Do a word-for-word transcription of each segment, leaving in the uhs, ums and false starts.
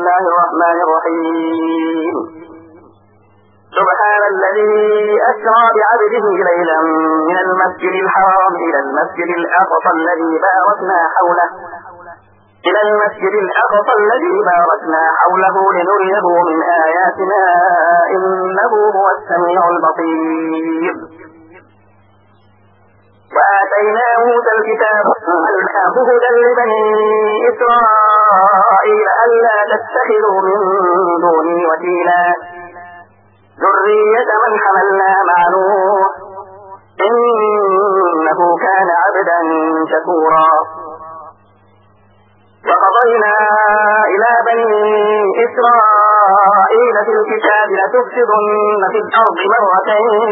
الله الرحمن الرحيم. سبحان الذي أسرى بعبده ليلا من المسجد الحرام إلى المسجد الأقصى الذي باركنا حوله إلى المسجد الأقصى الذي باركنا حوله لنريه من آياتنا إنه هو السميع البصير. وآتينا موسى الكتاب وجعلناه هدى لبني إسرائيل ألا تتخذوا من دوني وكيلا ذرية من حملنا مع نوح إنه كان عبدا شكورا. وقضينا إلى بني إسرائيل في الكتاب لتفسدن في الأرض مرتين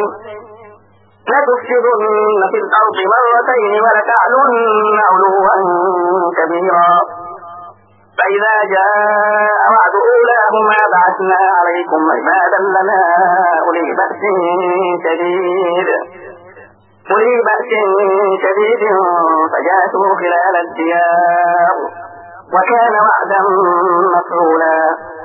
لتفسدن في الأرض مرتين ولتعلن علوا كبيرا فإذا جاء وعد أولاهما بعثنا عليكم عبادا لنا أولي بأس شديد أولي بأس شديد فجاسوا خلال الديار وكان وعدا مفعولا.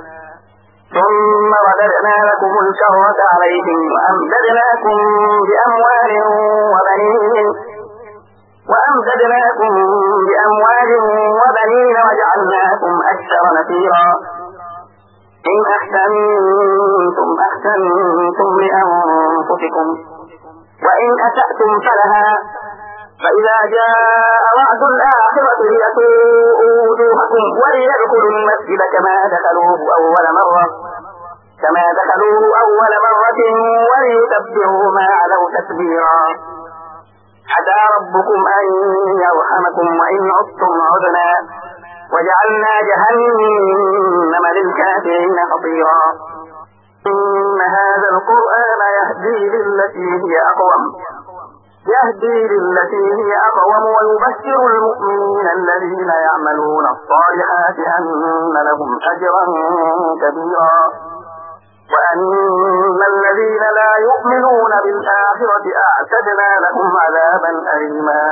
ثم رددنا لكم الكرة عليهم وأمددناكم بأموال وبنين وأمددناكم بأموال وبنين وجعلناكم أكثر نفيرا. إن أحسنتم أحسنتم لأنفسكم وإن أسأتم فلها فإذا جاء وعد الآخرة ليسوءوا وجوهكم وليدخلوا المسجد كما دخلوه أول مرة كما دخلوه أول مرة وليتبعوا ما علوا تتبيرا. عسى ربكم أن يرحمكم وإن عدتم عدنا وجعلنا جهنم للكافرين حصيرا. إن هذا القرآن يهدي للتي هي أقوم يهدي للتي هي أقوم ويبشر المؤمنين الذين يعملون الصالحات أن لهم أجرا كبيرا وأن الذين لا يؤمنون بالآخرة أعتدنا لهم عذابا أليما.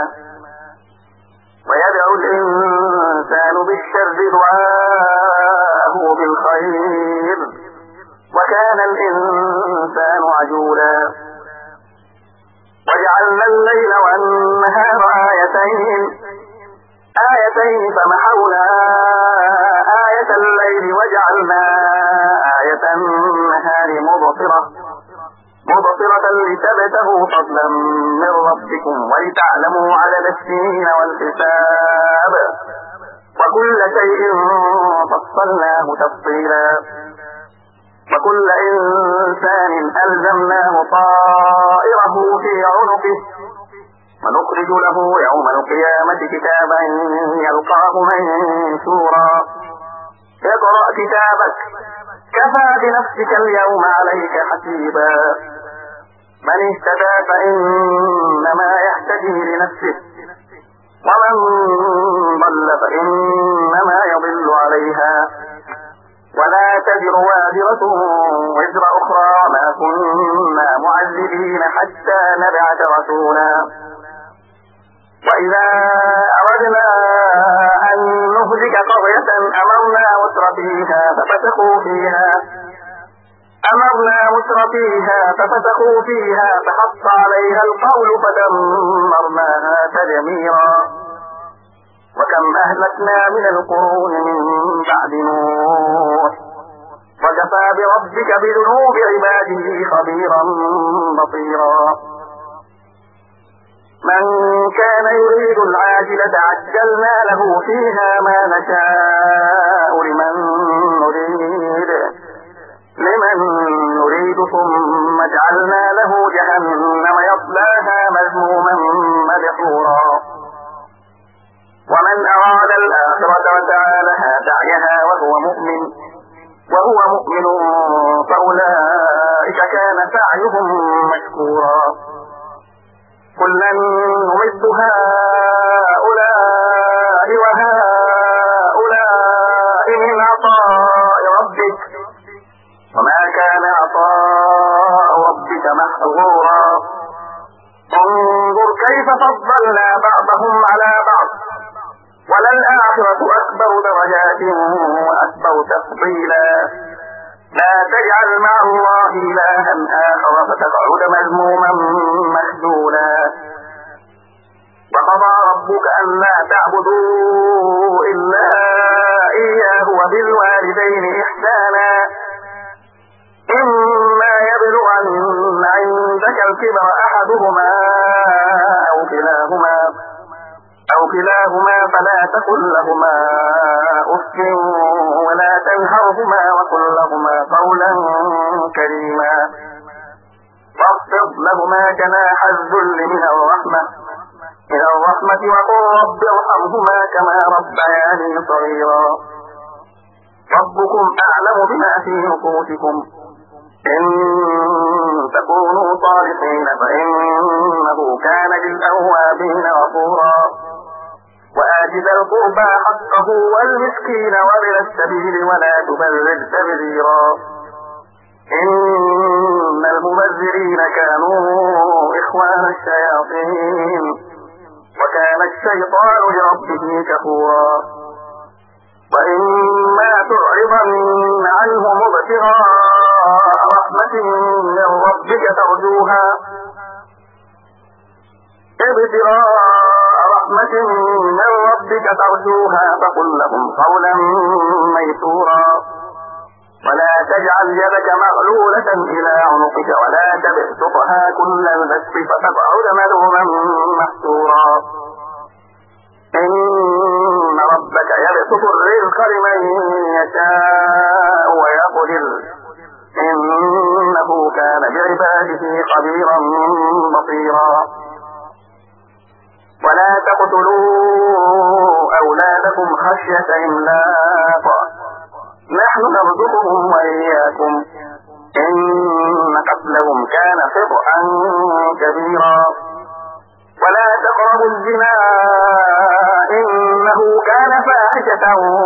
ويدعو الإنسان بالشر دعاءه بالخير وكان الإنسان عجولا. وجعلنا الليل والنهار آيتين آيتين فمحونا آية الليل وجعلنا آية النهار مبصرة مبصرة لتبتغوا فضلا من ربكم ولتعلموا عدد السنين والحساب وكل شيء فصلناه تفصيلا. وكل إنسان ألزمناه طائره في عنقه ونخرج له يوم القيامة كتابا يلقاه منشورا. اقرأ كتابك كفى بنفسك اليوم عليك حسيبا. من اهتدى فإنما يهتدي لنفسه ومن ضل فإنما يضل عليها ولا تزر وازرة وزر أخرى ما كنا معذبين حتى نبعث رسولا. وإذا أردنا أن نهلك قرية أمرنا مترفيها ففسقوا فيها أمرنا مترفيها ففسقوا فيها فحق عليها القول فدمرناها تدميرا. وكم أهلكنا من القرون من بعد نوح وكفى بربك بذنوب عباده خبيرا بصيرا. من كان يريد العاجلة عجلنا له فيها ما نشاء لمن نريد لمن نريد ثم جعلنا له جهنم يصلاها مذموما مدحورا. ومن أراد الآخرة وسعى لها سعيها وهو مؤمن وهو مؤمن فأولئك كان سعيهم مشكورا. كلا نمد هؤلاء وهؤلاء من عطاء ربك وما كان عطاء ربك محظورا. انظر كيف فضلنا بعضهم على بعض وللآخرة أكبر درجات وأكبر تفضيلا لا تجعل مع الله إلها آخر فتقعد مذموما مخذولا وقضى ربك ألا تعبدوا إلا إياه وبالوالدين إحسانا إما يبلغن عندك الكبر أحدهما أو كلاهما أو كلاهما فلا تقل لهما أف ولا تنهرهما وقل لهما قولا كريما واخفض لهما جناح الذل من الرحمة من الرحمة وقل رب ارحمهما كما ربياني صغيرا ربكم أعلم بما في نفوسكم إن تكونوا صالحين فإنه كان للأوابين غفورا وآت ذا القربى حقه والمسكين وابن السبيل ولا تبذر تبذيرا إن المبذرين كانوا إخوان الشياطين وكان الشيطان لربه كفورا وإما تعرضن عنهم ابتغاء رحمة من ربك ترجوها ابتغاء رحمة من ربك ترجوها فقل لهم قولا ميسورا ولا تجعل يدك مغلولة إلى عنقك ولا تبسطها كل البسط فتقعد ملوما محسورا إن ربك يبسط الرزق لمن يشاء ويقدر إنه كان بعباده خبيرا بصيرا ولا تقتلوا أولادكم خشية إملاق نحن نرزقهم وإياكم إن قتلهم كان خطأ كبيرا ولا تقربوا الزنا إنه كان فاحشة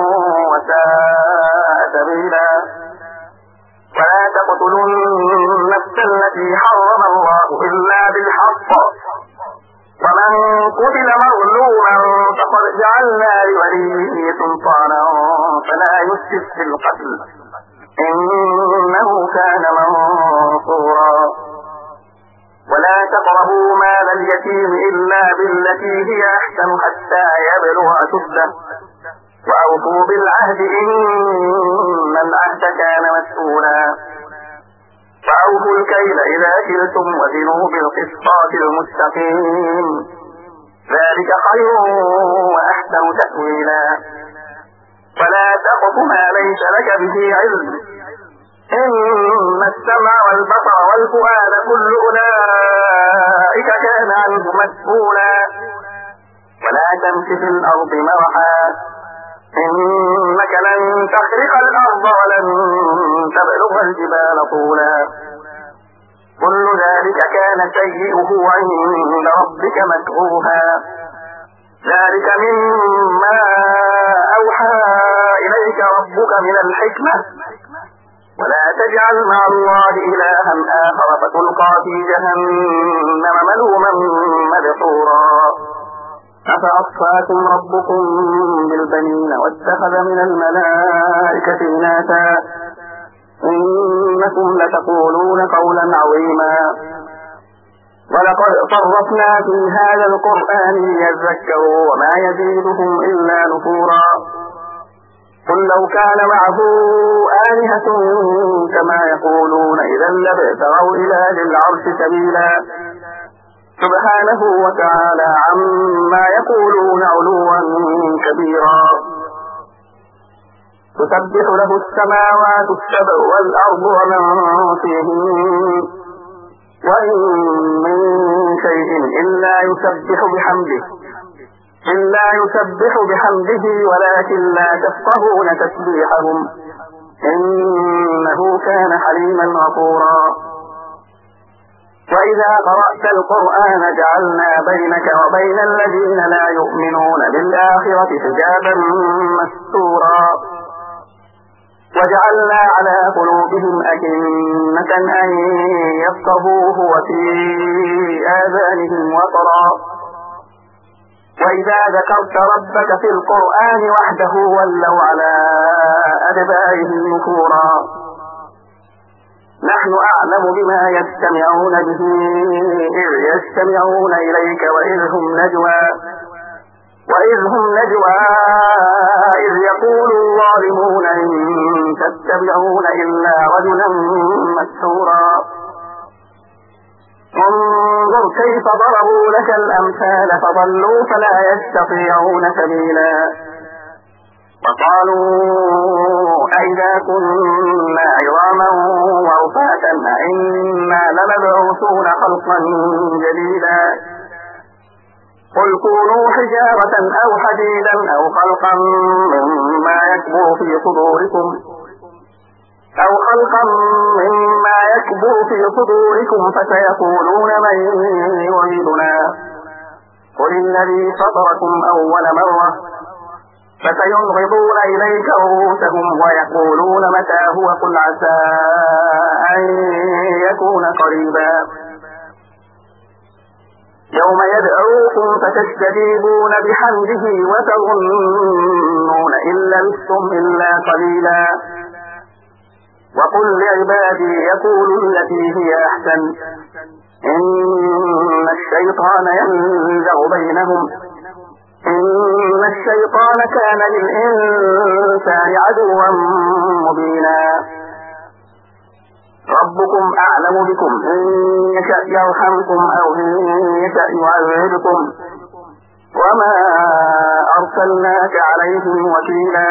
وساء سبيلا ولا تقتلوا النفس التي حرم الله إلا بالحق ومن قتل مظلوما فقد جعلنا لوليه سلطانا فلا يسرف في القتل إنه كان منصورا ولا تقربوا مال اليتيم إلا بالتي هي أحسن حتى يبلغ أشده وأوفوا بالعهد إن العهد كان مسؤولا وأوفوا الكيل إذا كلتم وزنوا بالقسطاس المستقيم ذلك خير وأحسن تأويلا ولا تقف ما ليس لك به علم إن السمع والبصر والفؤاد كل أولئك كان عنه مسؤولا ولا تمش في الأرض مرحا إنك لن تخرق الأرض ولن تبلغ الجبال طولا كل ذلك كان سيئه عند ربك مكروها ذلك مما أوحى إليك ربك من الحكمة ولا تجعل مع الله إلها آخر فتلقى في جهنم ملوما مدحورا أفأصفاكم ربكم بالبنين واتخذ من الملائكة إناثا إنكم لتقولون قولا عظيما ولقد صرفنا في هذا القرآن ليذكروا وما يزيدهم إلا نفورا قل لو كان معه آلهة كما يقولون إذا لابتغوا إلى ذي العرش سبيلا سبحانه وتعالى عما يقولون علوا كبيرا تسبح له السماوات السبع والأرض ومن فيهن وإن من شيء إلا يسبح بحمده إلا يسبح بحمده ولكن لا تفقهون تسبيحهم إنه كان حليما غفورا وإذا قرأت القرآن جعلنا بينك وبين الذين لا يؤمنون بالآخرة حجابا مستورا وجعلنا على قلوبهم أكنة أن يفقهوه وفي آذانهم وقرا وإذا ذكرت ربك في القرآن وحده ولوا على أدبارهم نفورا نحن أعلم بما يستمعون به إذ يستمعون إليك وإذ هم نجوى وإذ هم نجوى إذ يقول الظالمون إن تتبعون إلا رجلا مسحورا انظر كيف ضربوا لك الأمثال فضلوا فلا يستطيعون سبيلا وقالوا أئذا كنا عظاما ورفاتا أئنا لمبعوثون خلقا جديدا قل كونوا حجارة أو حديدا أو خلقا مما يكبر في صدوركم أو خلقا مما يكبر في صدوركم فسيقولون من يعيدنا قل الذي فطركم أول مرة فسينغضون إليك رؤوسهم ويقولون متى هو قل عسى أن يكون قريبا يوم يدعوكم فتستجيبون بحمده وتظنون إن لبثتم إلا قليلا وقل لعبادي يقولوا التي هي أحسن إن الشيطان ينزغ بينهم إن الشيطان كان للإنسان عدوا مبينا ربكم أعلم بكم إن يشأ يرحمكم أو إن يشأ يعذبكم وما أرسلناك عليهم وكيلا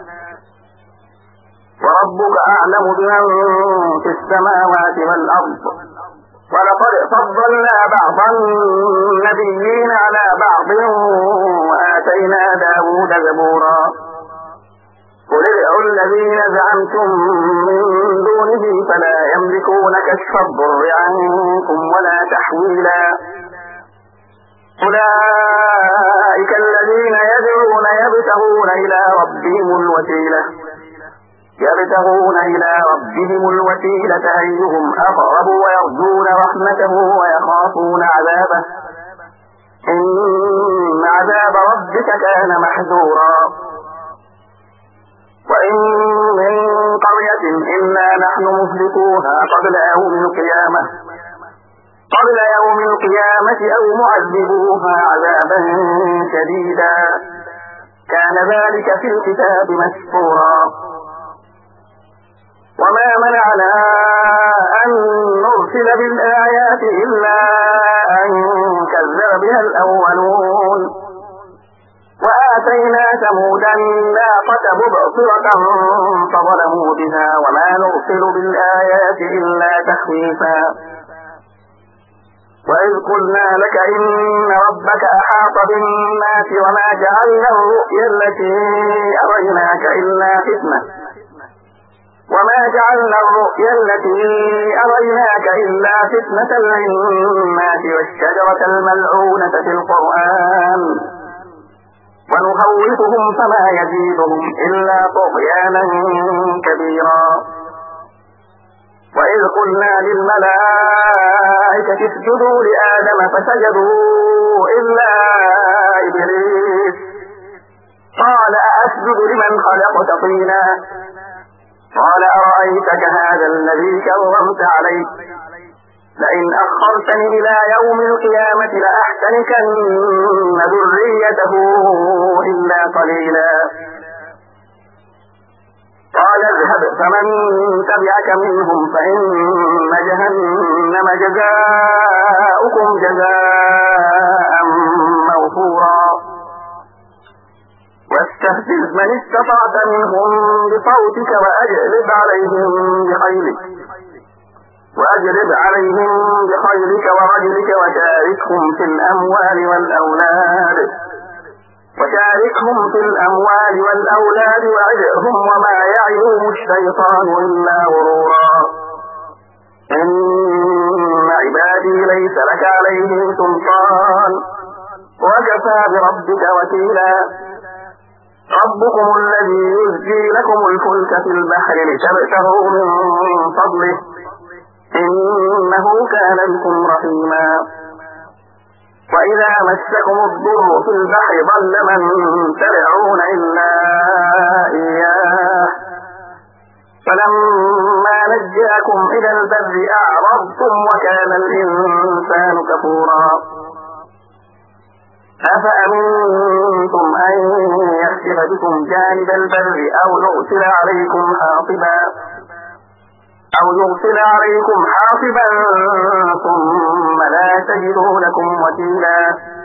وربك أعلم بمن في السماوات والأرض ولقد فضلنا بعض النبيين على بعض وآتينا داود زبورا قل ادعوا الذين زعمتم من دونه فلا يملكون كشف الضر عنكم ولا تحويلا أولئك الذين يدعون يبتغون إلى ربهم الوسيلة يبتغون إلى ربهم الوسيلة أيهم أقرب ويرجون رحمته ويخافون عذابه إن عذاب ربك كان محذورا وإن من قرية إلا نحن مهلكوها قبل يوم القيامة قبل يوم القيامة أو معذبوها عذابا شديدا كان ذلك في الكتاب مسطورا وما منعنا أن نرسل بالآيات إلا أن كذب بها الأولون وآتينا ثمود الناقة مبصرة فظلموا بها وما نرسل بالآيات إلا تخويفا وإذ قلنا لك إن ربك أحاط بالناس وما جعلنا الرؤيا التي أريناك إلا فتنة وما جعلنا الرؤيا التي أريناك إلا فتنة للناس والشجرة الملعونة في القرآن ونخوفهم فما يزيدهم إلا طغيانا كبيرا وإذ قلنا للملائكة اسجدوا لآدم فسجدوا إلا إبليس قال أأسجد لمن خلقت طينا قال أرأيتك هذا الذي كرمت عليه لئن أخرتني إلى يوم القيامة لأحتنكن ذريته إلا قليلا قال اذهب فمن تبعك منهم فإن جهنم جزاؤكم جزاء موفورا واستفزز من استطعت منهم بصوتك وأجلب عليهم بخيلك وأجلب عليهم بخيلك ورجلك وشاركهم في الأموال والأولاد وشاركهم في الأموال والأولاد وعدهم وما يعدهم الشيطان إلا غرورا إن عبادي ليس لك عليهم سلطان وكفى بربك وكيلا ربكم الذي يزجي لكم الفلك في البحر لتبتغوا من فضله إنه كان بكم رحيما وإذا مسكم الضر في البحر ضل من تدعون إلا إياه فلما نجاكم إلى البر أعرضتم وكان الإنسان كفورا أفأمنتم أن يخسف بكم جانب البر أو يرسل عليكم حاصبا أو يرسل عليكم حاصبا ثم لا تجدوا لكم وكيلا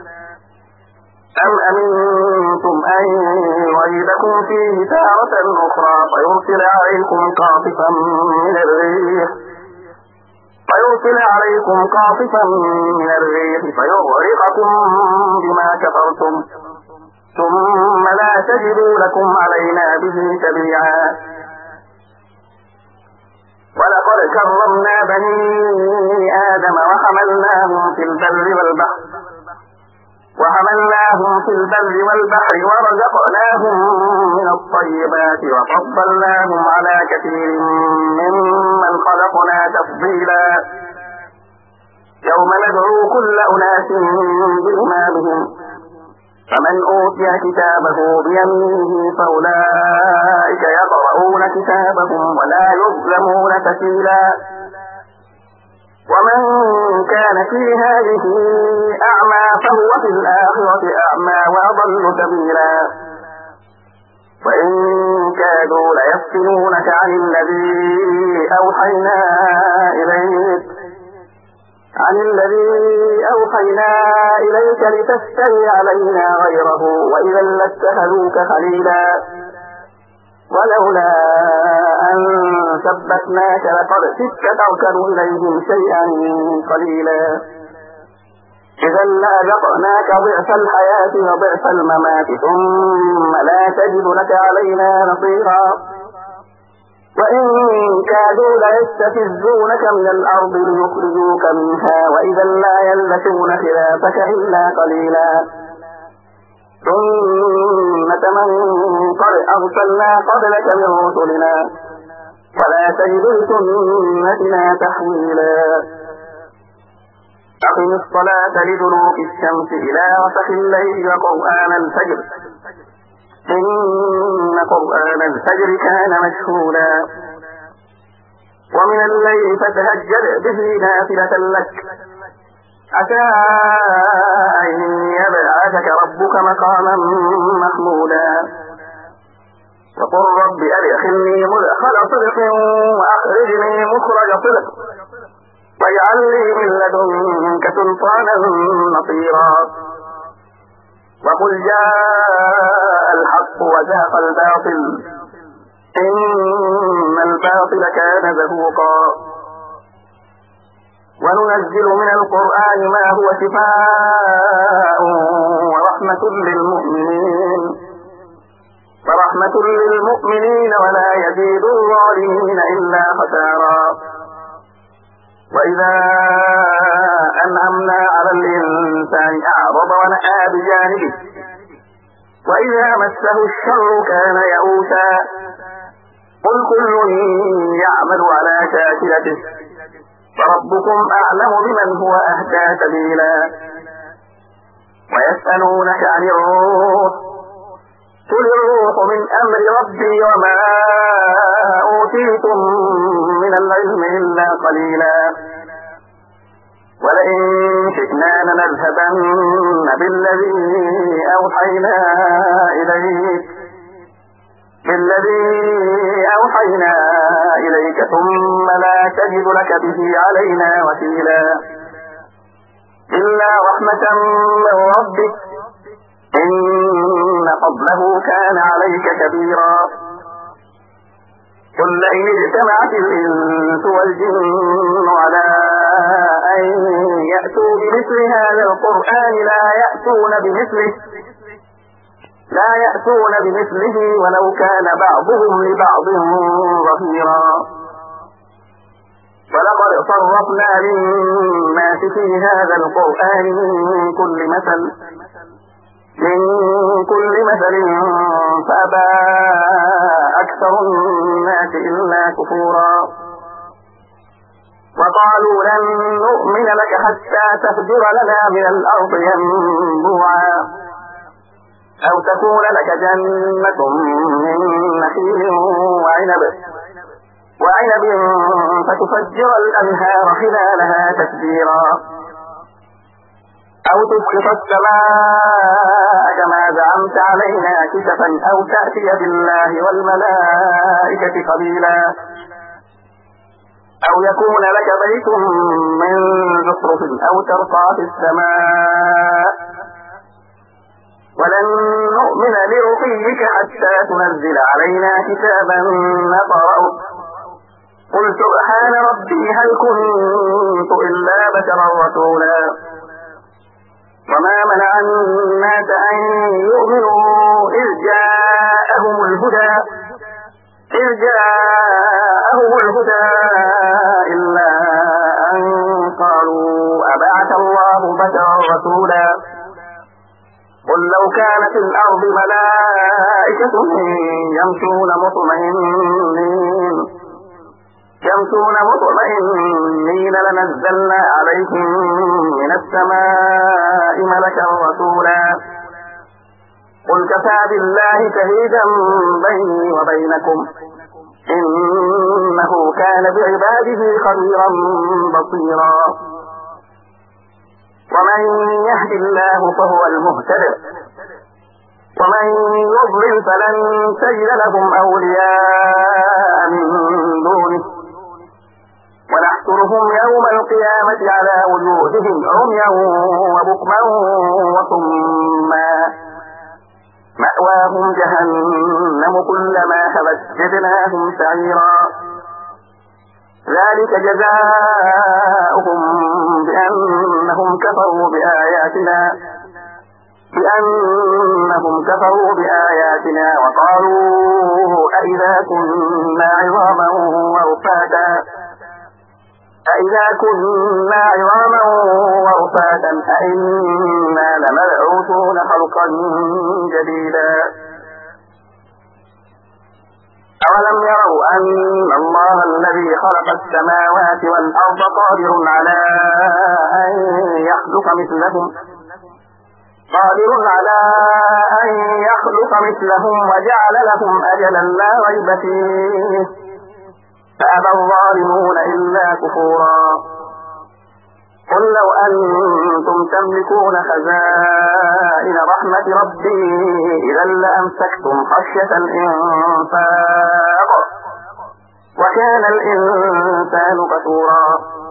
أم أمنتم أن يعيدكم فيه تارة أخرى فيرسل عليكم قاصفا من الريح فيرسل عليكم قاصفا من الريح فيغرقكم بما كفرتم ثم لا تجدوا لكم علينا به تبيعا ولقد كرمنا بني آدم وحملناهم في البر والبحر وحملناهم في البر والبحر ورزقناهم من الطيبات وفضلناهم على كثير ممن خلقنا تفضيلا يوم ندعو كل أناس بإمامهم فمن أوتي كتابه بيمينه فأولئك يقرؤون كتابهم ولا يظلمون فتيلا ومن كان في هذه أعمى فهو في الآخرة أعمى وأضل سبيلا وإن كادوا ليفتنونك عن الذي أوحينا إليك عن الذي أوحينا إليك لتفتري علينا غيره وإذا لاتخذوك خليلا ولولا أن ثبتناك لقد كدت تركن إليهم شيئا قليلا إذا لأذقناك ضعف الحياة وضعف الممات ثم لا تجد لك علينا نصيرا وإن كادوا ليستفزونك من الأرض ليخرجوك منها وإذا لا يلبثون خلافك إلا قليلا سنة من قد أرسلنا قبلك من رسلنا ولا تجد لسنتنا تحويلا أقم الصلاة لدلوك الشمس إلى غسق الليل وقرآن الفجر إن قرآن الفجر كان مشهودا ومن الليل فتهجد به نافلة لك عسى أن يبعثك ربك مقاما محمودا وقل رب أدخلني مدخل صدق وأخرجني مخرج صدق واجعل لي من لدنك سلطانا نصيرا وقل جاء الحق وزهق الباطل إن الباطل كان زهوقا وننزل من القرآن ما هو شفاء ورحمة للمؤمنين ورحمة للمؤمنين ولا يزيد الظالمين إلا خسارا وإذا أنعمنا على الإنسان أعرض ونأى بجانبه وإذا مسه الشر كان يئوسا قل كل يعمل على شاكلته فربكم أعلم بمن هو أهدى سبيلا ويسألونك عن الروح قل الروح من أمر ربي وما أوتيتم من العلم إلا قليلا ولئن شئنا لنذهبن بالذي أوحينا إليك بالذي أوحينا إليك ثم لا تجد لك به علينا وكيلا إلا رحمة من ربك إن فضله كان عليك كبيرا قل لئن اجتمعت الإنس والجن على أن يأتوا بمثل هذا القرآن لا يأتون بمثله لا يأتون بمثله ولو كان بعضهم لبعض ظهيرا ولقد صرفنا للناس في هذا القرآن من كل مثل من كل مثل فأبى أكثر الناس إلا كفورا وقالوا لن نؤمن لك حتى تفجر لنا من الأرض ينبوعا أو تكون لك جنة من نخيل وعنب وعنب فتفجر الأنهار خلالها تفجيرا أو تسقط السماء كما زعمت علينا كسفا أو تأتي بالله والملائكة قبيلا أو يكون لك بيت من زخرف أو ترقى في السماء ولن نؤمن لرقيك حتى تنزل علينا كتابا نقرأه قل سبحان ربي هل كنت إلا بشرا رسولا وما منع الناس أن يؤمنوا إذ جاءهم الهدى إذ جاءهم الهدى إلا أن قالوا أبعث الله بشرا رسولا قل لو كانت الأرض ملائكة يمشون مطمئنين يمشون مطمئنين لنزلنا عليهم من السماء ملكا رسولا قل كفى بالله شهيدا بيني وبينكم إنه كان بعباده خبيرا بصيرا ومن يهد الله فهو المهتد ومن يضلل فلن تجد لهم أولياء من دونه ونحشرهم يوم القيامة على وجوههم عميا وبكما وصما مأواهم جهنم كلما خبت زدناهم سعيرا ذلك جزاؤهم بأنهم كفروا بآياتنا بأنهم كفروا بآياتنا وقالوا أئذا كنا عظاما ورفاتا أئذا كنا عظاما ورفاتا أئنا لمبعوثون خلقا جديدا أولم يروا أن الله الذي خلق السماوات والأرض قادر على أن يخلق مثلهم قادر على أن يخلق مثلهم وجعل لهم أجلا لا ريب فيه فأبى الظالمون إلا كفورا قل لو أنتم تملكون خزائن رحمة ربي إذا لأمسكتم خشية الإنفاق وكان الإنسان كفورا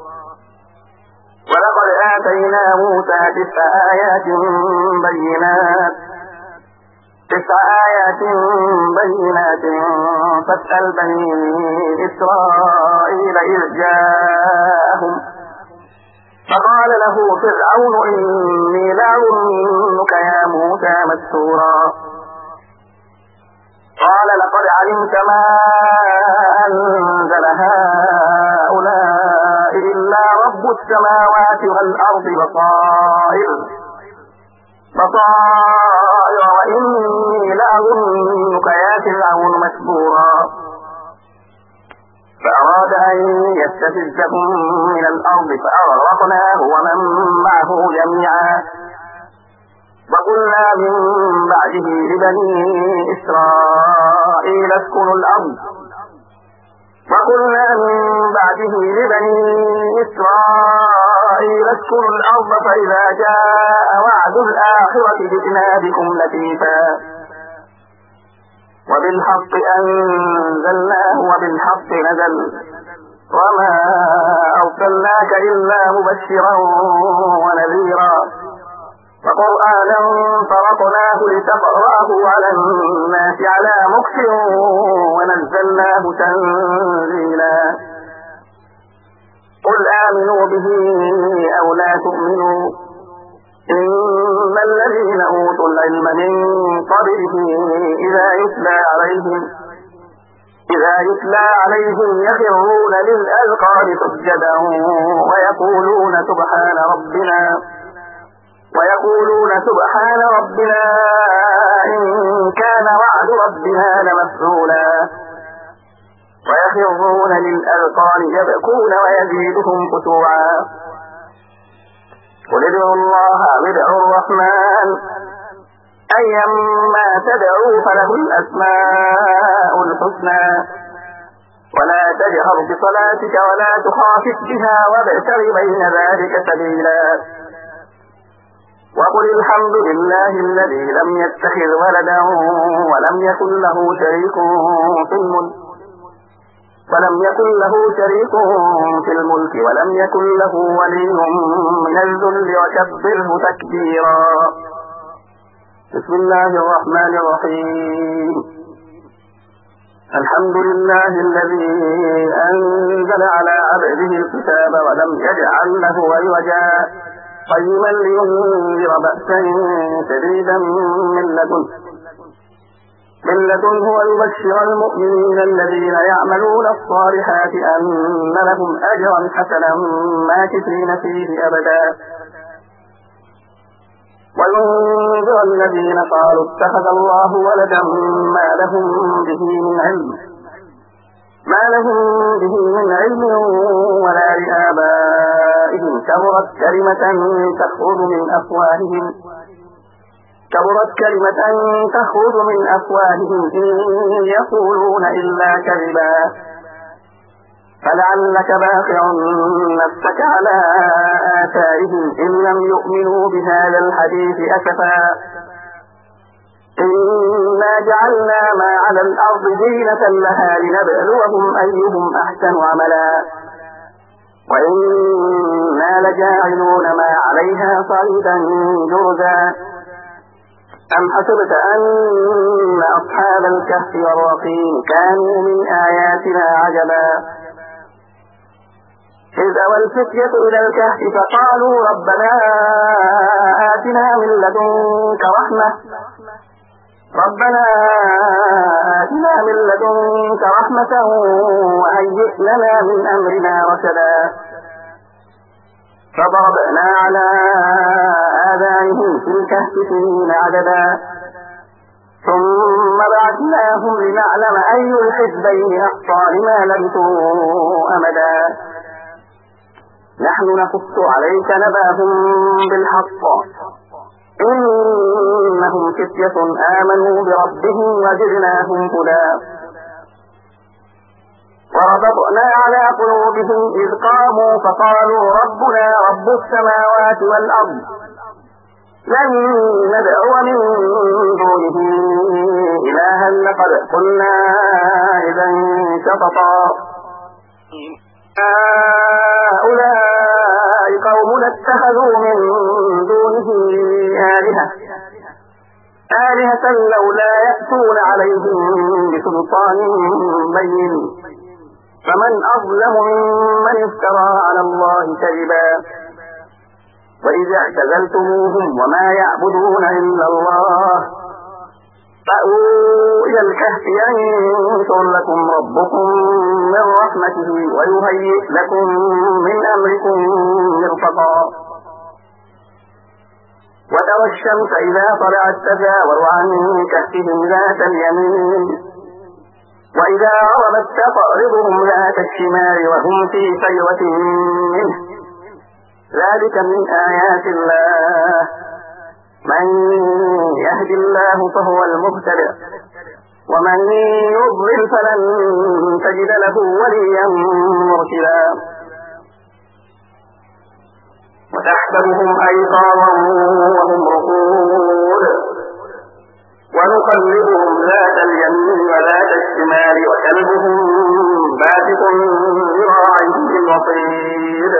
ولقد آتينا موسى تسع آيات بينات تسع آيات بينات فاسأل بني إسرائيل إذ جاءهم فقال له فرعون إني لأظنك يا موسى مسحورا قال لقد علمت ما أنزل هؤلاء إلا رب السماوات والأرض بصائر بصائر وإني لأظنك يا فرعون مسحورا فأراد أن يستفزهم من الأرض فأغرقناه ومن معه جميعا وقلنا من بعده لبني إسرائيل اسكنوا الأرض وقلنا من بعده لبني إسرائيل اسكنوا الأرض فإذا جاء وعد الآخرة جئنا بكم لطيفا وبالحق أنزلناه وبالحق نزل وما أرسلناك إلا مبشرا ونذيرا وقرآنا فرقناه لتقرأه على الناس على مكث ونزلناه تنزيلا قل آمنوا به أو لا تؤمنوا إن الذين أوتوا العلم من قبله إذا يتلى عليهم إذا يتلى عليهم يخرون للأذقان سجدا ويقولون سبحان ربنا ويقولون سبحان ربنا إن كان وعد ربنا لمفعولا ويخرون للأذقان يبكون ويزيدهم خشوعا. قل ادعوا الله أو ادعوا الرحمن أيما تدعوا فله الأسماء الحسنى ولا تجهر بصلاتك ولا تخافت بها وابتغ بين ذلك سبيلا. وقل الحمد لله الذي لم يتخذ ولدا ولم يكن له شريك في الملك ولم يكن له شريك في الملك ولم يكن له ولي من الذل وكبره تكبيرا. بسم الله الرحمن الرحيم. الحمد لله الذي أنزل على عبده الكتاب ولم يجعل له عوجا قيما لينذر بأسا شديدا من لدنه من لدنه ويبشر المؤمنين الذين يعملون الصالحات أن لهم أجرا حسنا ماكثين فيه أبدا وينذر الذين قالوا اتخذ الله ولدا ما لهم به من علم ما لهم به من علم ولا لآبائهم كبرت كلمة تخرج من أفواههم كبرت كلمة تخرج من أفواههم إن يقولون إلا كذبا فلعلك باخع نفسك على آثارهم إن لم يؤمنوا بهذا الحديث أسفا. إنا جعلنا ما على الأرض زينة لها لنبلوهم أيهم أحسن عملا وإنا لجاعلون ما عليها صعيدا جرزا. أم حسبت أن أصحاب الكهف والرقيم كانوا من آياتنا عجبا إذ أوى الفتية إلى الكهف فقالوا ربنا آتنا من لدنك رحمة ربنا آتنا من لدنك رحمة وهيئ لنا من أمرنا رشدا. فضربنا على آذانهم في الكهف سنين عددا ثم بعثناهم لنعلم أي الحزبين أحصى لما لبثوا أمدا. نحن نقص عليك نبأهم بالحق إنهم فتية آمنوا بربهم وزدناهم هدى. وربطنا على قلوبهم إذ قاموا فقالوا ربنا رب السماوات والأرض لن ندعو من دونه إلها لقد قلنا إذا شططا هؤلاء قومنا اتخذوا من دونه آلهة آلهة لولا يأتون عليهم بسلطان بين فمن أظلم ممن افترى على الله كذبا. وإذا اعتزلتموهم وما يعبدون إلا الله فأووا إلى الكهف ينشر لكم ربكم من رحمته ويهيئ لكم من أمركم مرفقا. وترى الشمس إذا طلعت تزاور عن كهفهم ذات اليمين وإذا غربت تقرضهم ذات الشمال وهم في سيرة منه ذلك من آيات الله من يهد الله فهو المهتدي ومن يضلل فلن تجد له وليا مرشدا. وتحسبهم أيقاظا وهم رقود ونقلبهم ذات اليمين وذات الشمال وكلبهم باسط ذراعيه بالوصيد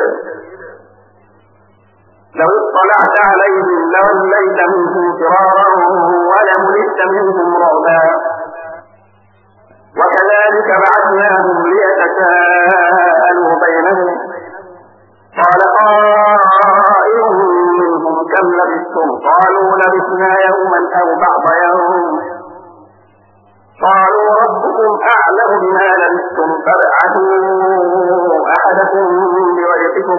لو اطلعت عليهم لوليت منهم فرارا ولملئت منهم رعبا. وكذلك بعثناهم ليتساءلوا بينهم قال قائل منهم كم لبثتم قالوا لبثنا يوما أو بعض يوم قالوا ربكم أعلم بما لبثتم فابعثوا أحدكم بورقكم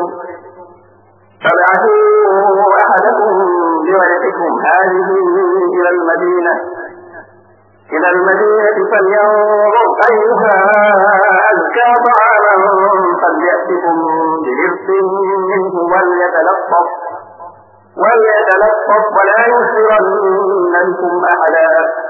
فابعثوا أحدكم بورقكم هذه إلى المدينة إلى المدينة فلينظر أيها لنا طعاما فليأتكم برزق منه وليتلطف وليتلطف ولا يشعرن بكم أحدا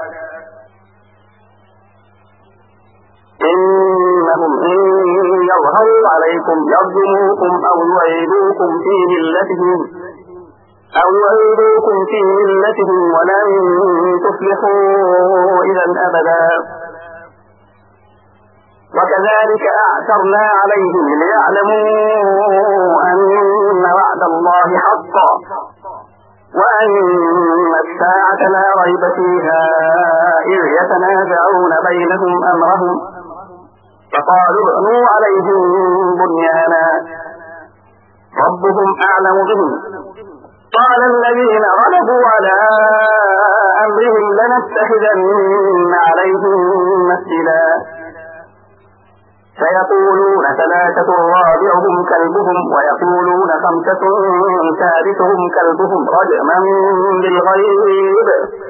إنهم إن يظهروا عليكم يرجموكم أو يعيدوكم في ملتهم أو يعيدوكم في ملتهم ولن تفلحوا إذا أبدا وكذلك أعثرنا عليهم ليعلموا أن وعد الله حق وأن الساعة لا ريب فيها إذ يتنازعون بينهم أمرهم فقالوا ابنوا عليهم بنيانا ربهم أعلم بهم قال الذين غلبوا على أمرهم لنتخذن عليهم مسجدا سيقولون ثلاثة رابعهم كلبهم ويقولون خمسة سادسهم كلبهم رجما بالغيب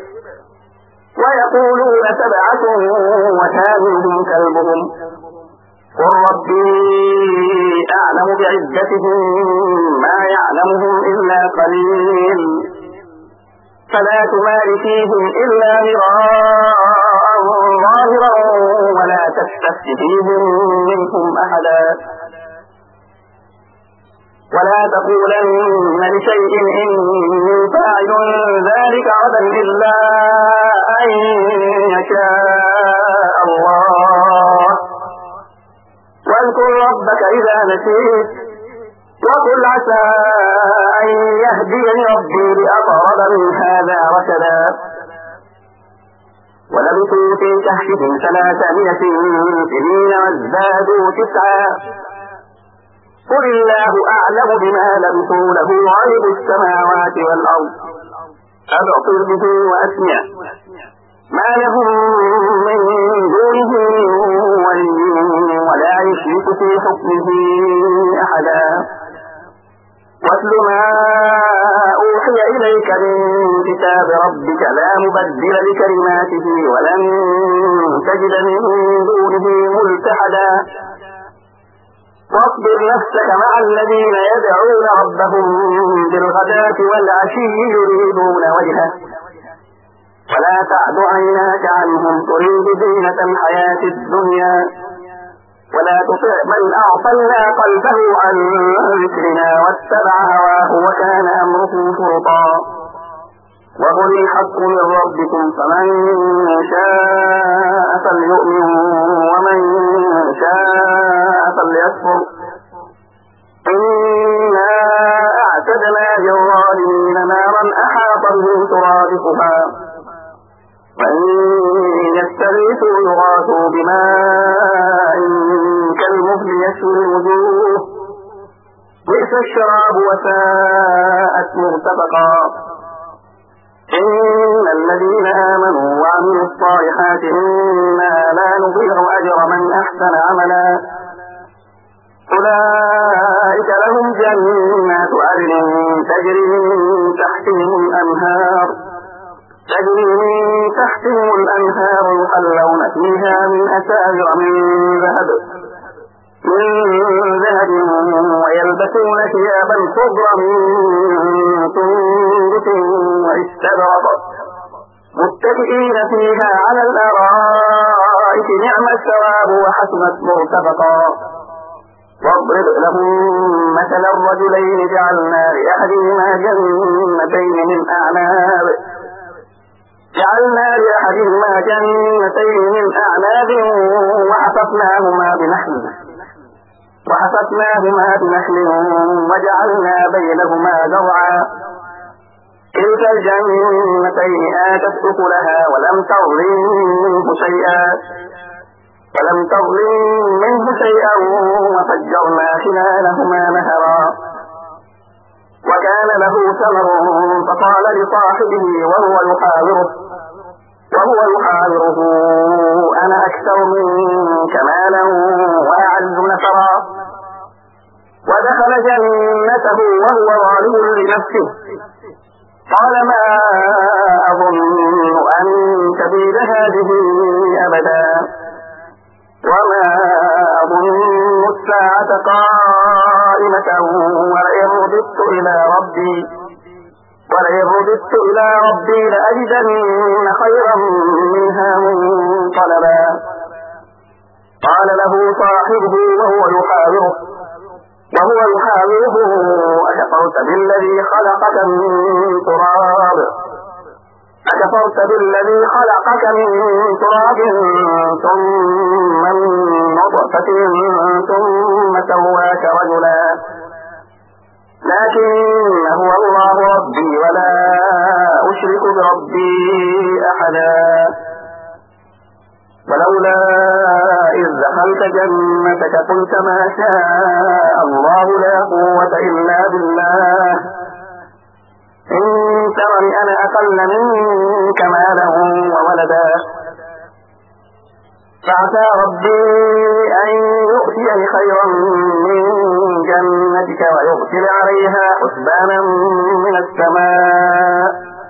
ويقولون سبعة وثامنهم كلبهم قل ربي أعلم بعزتهم ما يعلمهم إلا قليل فلا تمار فيهم إلا مراء ظاهرا ولا تستفت فيهم منهم أحدا ولا تقولن لشيء إني فاعل ذلك غدا إلا أن يشاء الله واذكر ربك إذا نسيت وقل عسى أن يهديني ربي لأقرب من هذا رشدا ولبثوا في كهفهم ثلاثمائة سنين وازدادوا تسعا قل الله أعلم بما لبثوا له غيب السماوات والأرض أبصر به وأسمع ما لهم من دونه ولي ولا يشرك في حكمه أحدا واتل ما أوحي إليك من كتاب ربك لا مبدل لكلماته ولن تجد من دونه ملتحدا واصبر نفسك مع الذين يدعون ربهم بالغداة والعشي يريدون وجهه ولا تعد عيناك عنهم تريد زينة الحياة الدنيا ولا تطع من أعطينا قلبه عن ذكرنا واتبع هواه وكان أمره فرطا وقل الحق من ربكم فمن شاء فليؤمن ومن شاء فليكفر إنا أعتدنا للظالمين نارا أحاط بهم سرادقها وإن يستغيثوا يغاثوا بماء كالمهل يشوي الوجوه بئس الشراب وساءت مرتفقا إن الذين آمنوا وعملوا الصالحات إنا لا نضيع أجر من أحسن عملا أولئك لهم جنات عدن تجري من تحتهم الأنهار تجري من تحتهم الأنهار يحلون فيها من أساور من ذهب من ذهب ويلبسون ثيابا خضرا من سندس واستبرق متكئين فيها على الأرائك نعم الثواب وحسنت مرتفقا واضرب لهم مثل الرجلين جعلنا لأحدهما جنتين من أعناب جعلنا لأحدهما جنتين من أعناب وحففناهما بنخل وحففناهما بنخل وجعلنا بينهما زرعا كلتا الجنتين آتت أكلها ولم تظلم منه شيئا ولم تظلم منه شيئا وفجرنا خلالهما نهرا وكان له ثمر فقال لصاحبه وهو يحاوره وهو يحاوره أنا أكثر منك مالا وأعز نفرا ودخل جنته وهو ظالم لنفسه قال ما أظن أن تبيد هذه أبدا وما أظن الساعة قائمة ولئن رددت إلى ربي ولئن رددت إلى ربي لأجدن خيرا منها منقلبا. قال له صاحبه وهو يحاوره وهو يحاوره أكفرت بالذي خلقك من تراب أكفرت بالذي خلقك من تراب ثم من نطفة ثم سواك رجلا لكن هو الله ربي ولا أشرك بربي أحدا. ولولا إذ دخلت جنتك قلت ما شاء الله لا قوة إلا بالله إن ترني أنا أقل منك مالا وولدا فعسى ربي أن يؤتيني خيرا من جنتك ويرسل عليها حسبانا من السماء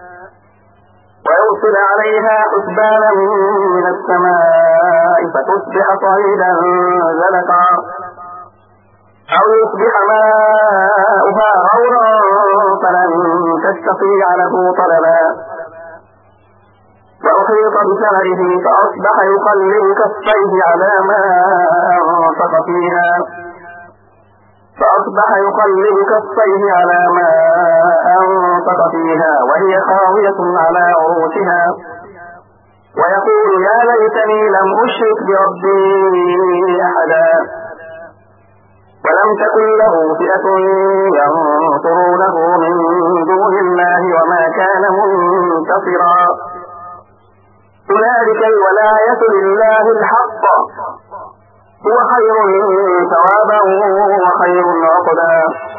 ويرسل عليها حسبانا من السماء فتصبح صعيدا زلقا أو يصبح ماؤها غورا فلن تستطيع له طلبا. وأحيط بثمره فأصبح يقلب كفيه على ما أنفق فيها فأصبح يقلب كفيه على ما أنفق فيها وهي خاوية على عروشها ويقول يا ليتني لم أشرك بربي أحدا. ولم تكن له فئة ينصرونه من دون الله وما كان منتصرا. هنالك الولاية لله الحق هو خير ثوابا وخير عقبا.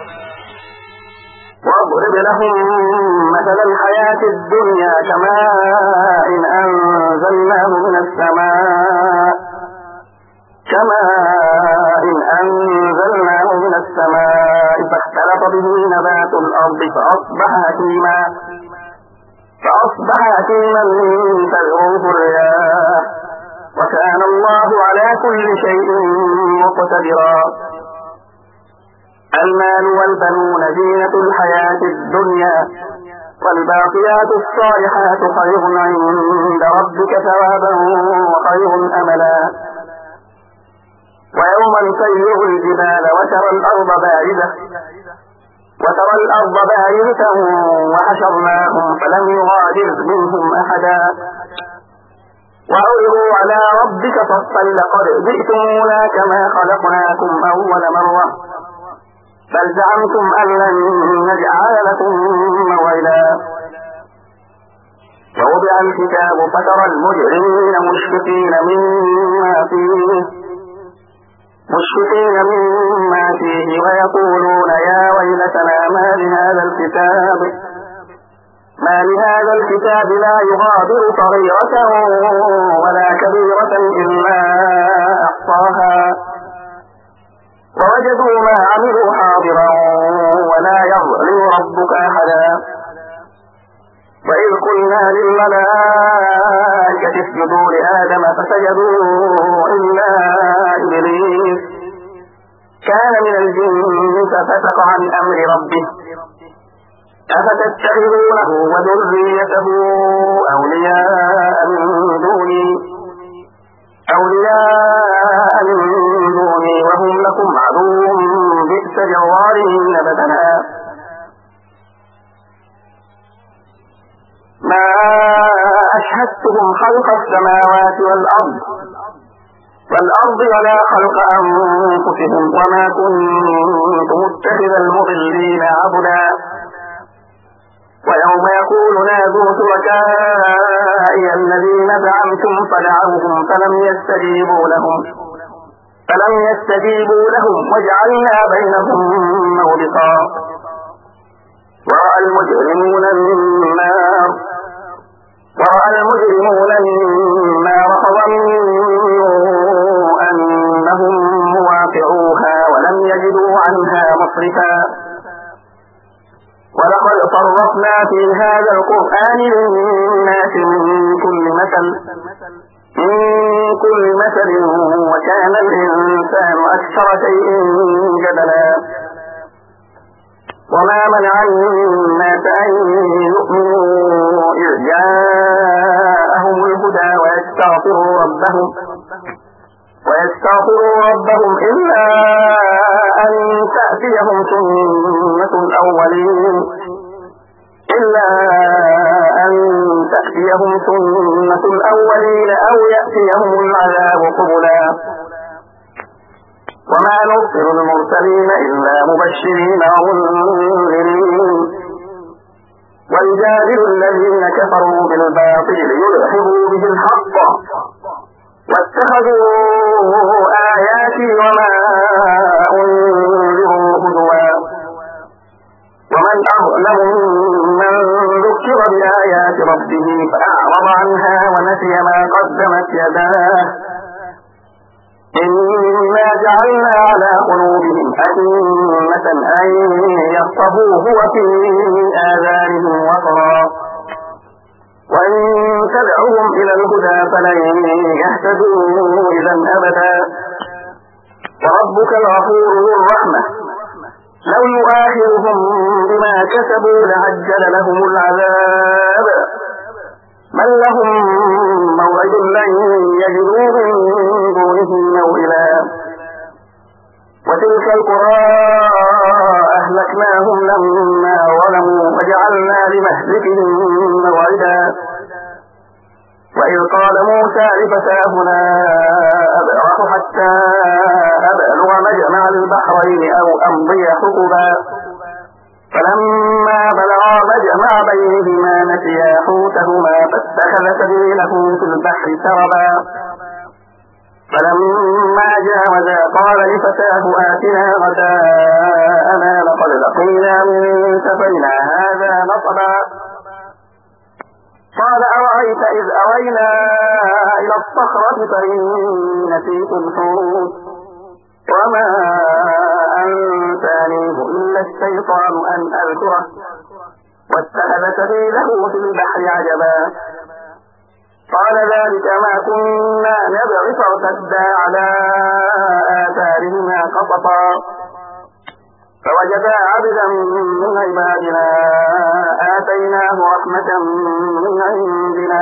واضرب لهم مثل الحياة الدنيا كماء إن أنزلناه من السماء كماء إن أنزلناه من السماء فاختلط به نبات الأرض فأصبح هشيما فأصبح هشيما تذروه الرياح وكان الله على كل شيء مقتدرا. المال والبنون زينة الحياة الدنيا والباقيات الصالحات خير عند ربك ثوابا وخير أملا. ويوم نسير الجبال وترى الأرض بارزة وترى الأرض بارزة وحشرناهم فلم يغادر منهم أحدا. وعرضوا على ربك صفا لقد جئتمونا كما خلقناكم أول مرة بل زعمتم أن لن نجعل لكم موعدا. ووضع الكتاب فترى المجرمين مشفقين مما فيه مشفقين مما فيه ويقولون يا ويلتنا ما لهذا الكتاب ما لهذا الكتاب لا يغادر صغيرة ولا كبيرة إلا أحصاها ووجدوا ما عملوا حاضرا ولا يظلم ربك أحدا. وإذ قلنا للملائكة اسجدوا لآدم فسجدوا إلا إبليس كان من الجن ففسق عن أمر ربه أفتتخذونه وذريته أولياء من دوني أولياء من دوني وهم لكم عدو بئس للظالمين بدلا. ما أشهدتهم خلق السماوات والأرض والأرض ولا خلق أنفسهم وما كنت متخذ المضلين عبدا. ويوم يقول نادوا شركائي الذين زعمتم فدعوهم فلم يستجيبوا لهم فلم يستجيبوا لهم وجعلنا بينهم موبقا. ورأى المجرمون النار ورأى المجرمون النار فظنوا أنهم مواقعوها ولم يجدوا عنها مصرفا. ولقد صرفنا في هذا القرآن للناس من كل مثل من كل مثل وكان الإنسان أكثر شيء جدلا وما منع الناس أن يؤمنوا إذ جاءهم الهدى ويستغفروا ربهم ويستغفروا ربهم إلا أن تأتيهم سنة الأولين إلا أن تأتيهم سنة الأولين أو يأتيهم العذاب قبلا وما نرسل المرسلين إلا مبشرين ومنذرين ويجادل الذين كفروا بالباطل ليدحضوا به الحق واتخذوا آياتي وما أنذروا هزوا ومن أظلم ممن ذكر بآيات ربه فأعرض عنها ونسي ما قدمت يداه إنا جعلنا على قلوبهم أكنة أن يفقهوه وفي آذانهم وقرا وإن تدعوهم إلى الهدى فلن يهتدوا إذا أبدا وربك الغفور ذو الرحمة لو يؤاخذهم بما كسبوا لعجل لهم العذاب بل لهم موعد لن يجدوا من دونه موئلا وتلك القرى أهلكناهم لما ظلموا وجعلنا لمهلكهم موعدا وإذ قال موسى لفتاه لا أبرح حتى أبلغ مجمع البحرين أو أمضي حقبا فلما بلغا مجمع بينهما نسيا حوتهما فاتخذ سبيله في البحر سربا فلما جاوزا قال لفتاه آتنا غداءنا لقد لقينا من سفرنا هذا نصبا قال أرأيت إذ أوينا إلى الصخرة فإني نسيت الحوت وما أنسانيه إلا الشيطان أن أذكره واتخذ سبيله في البحر عجبا قال ذلك ما كنا نبغي فارتدا على آثارهما قصصا فوجدا عبدا من عبادنا آتيناه رحمة من عندنا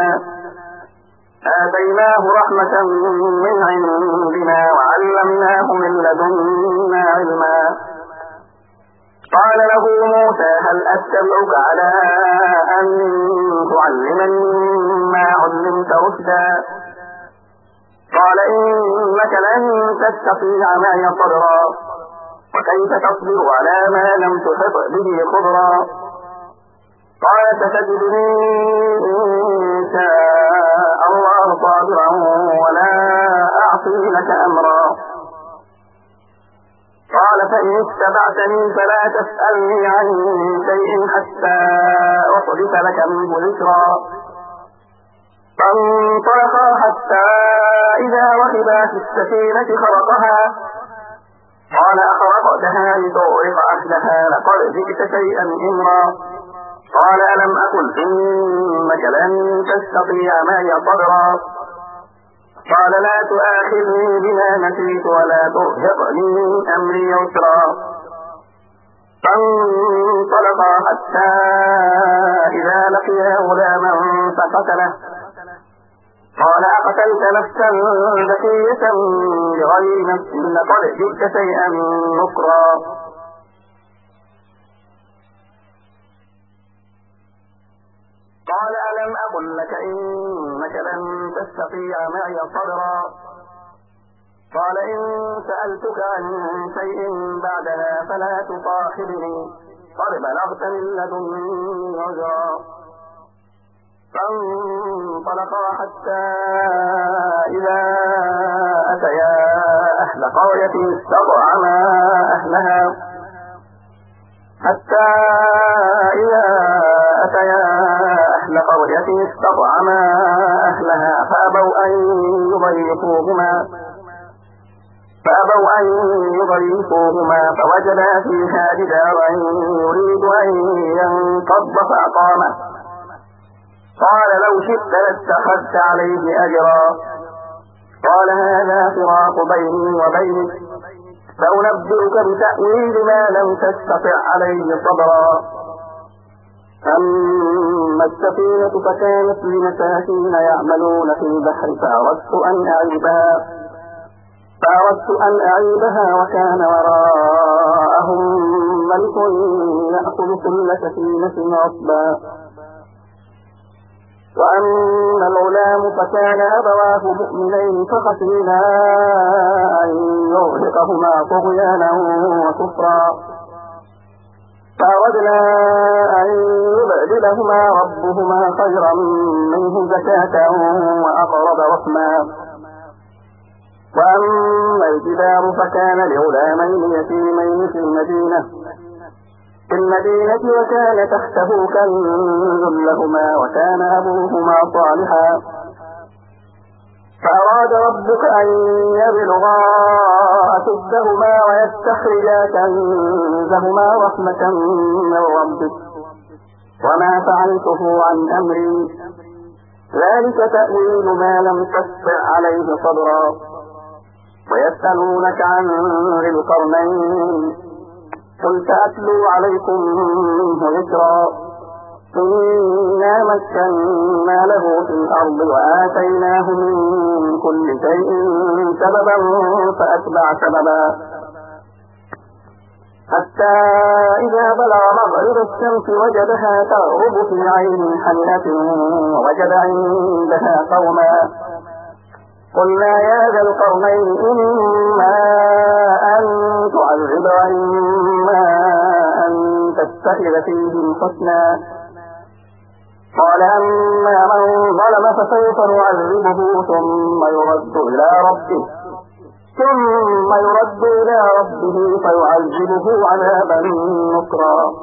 آتيناه رحمة من عندنا وعلمناه من لدنا علما قال له موسى هل أتبعك على أن تعلمني مما علمت رشدا قال إنك لن تستطيع معي صبرا وكيف تصبر على ما لم تحط به خبرا قال ستجدني إن شاء الله صابرا ولا أعصي لك أمرا قال فإن اتبعتني فلا تسألني عن شيء حتى أحدث لك منه ذكرا فانطلقا حتى إذا ركبا في السفينة خرقها قال أخرقتها لتغرق أهلها لقد جئت شيئا إمرا قال ألم أقل إنك لن تستطيع معي صبرا قال لا تؤاخذني بما نسيت ولا ترهقني من أمري يسرا فانطلقا حتى إذا لقيا غلاما فقتله قال أقتلت نفسا ذكية بغير نفس لقد جئت شيئا نكرا قال ألم أقل لك إنك لن تستطيع معي صبرا قال إن سألتك عن شيء بعدها فلا تصاحبني قد بلغت من لدني عذرا فانطلقا حتى إذا أتيا أهل قرية استطعما أهلها حتى إذا أتيا أهل قرية استطعما أهلها فأبوا أن يضيفوهما فأبوا أن يضيفوهما فوجدا فيها جدارا يريد أن ينقض فأقامه قال لو شئت لاتخذت عليه أجرا قال هذا فراق بيني وبينك سأنبئك بتأويل ما لم تستطع عليه صبرا. أما السفينة فكانت لمساكين يعملون في البحر فأردت أن أعيبها فأردت أن أعيبها وكان وراءهم ملك يأخذ كل سفينة غصبا. وأما الغلام فكان أبواه مؤمنين فخشينا أن يرهقهما طغيانا وكفرا فأردنا أن يبدلهما ربهما خيرا منه زكاة وأقرب رحما. وأما الجدار فكان لغلامين يتيمين في المدينة في المدينة وكان تحته كنز لهما وكان أبوهما صالحا فأراد ربك أن يبلغا أشدهما ويستخرجا كنزهما رحمة من ربك وما فعلته عن أمري ذلك تأويل ما لم تستطع عليه صبرا. ويسألونك عن ذي القرنين قل سأتلو عليكم منه ذكرا. إنا مكنا له في الأرض وآتيناه من كل شيء سببا فأتبع سببا حتى إذا بلغ مغرب الشمس وجدها تغرب في عين حمئة ووجد عندها قوما قلنا يا ذا القرنين إما أن تعذب وإما أن تتخذ فيهم حسنا. قال أما من ظلم فسوف نعذبه ثم يرد إلى ربه ثم يرد إلى ربه فيعذبه عذابا نكرا.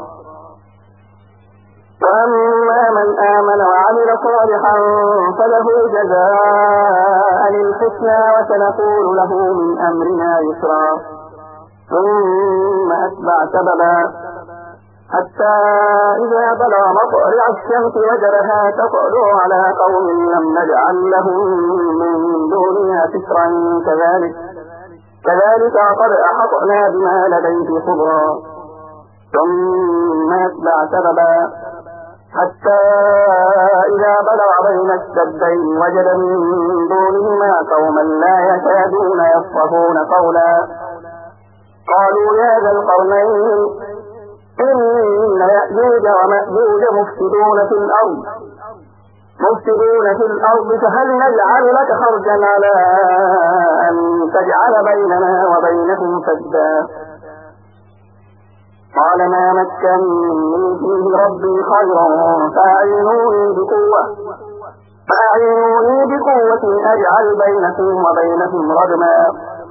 وأما من آمن وعمل صالحا فله جزاء الحسنى وسنقول له من أمرنا يسرا. ثم أتبع سببا حتى إذا بلغ مطلع الشمس وجدها تطلع على قوم لم نجعل لهم من دونها سترا كذلك كذلك قد أحطنا بما لديه خبرا. ثم أتبع سببا حتى إذا بلغ بين السدين وجد من دونهما قوما لا يكادون يفقهون قولا قالوا يا ذا القرنين إن يأجوج ومأجوج مفسدون في الأرض مفسدون في الأرض فهل نجعل لك خرجا على أن تجعل بيننا وبينهم سدا. قال ما مكنني فيه ربي خيرا فأعينوني بقوة فأعينوني بقوة أجعل بينكم وبينهم ردما.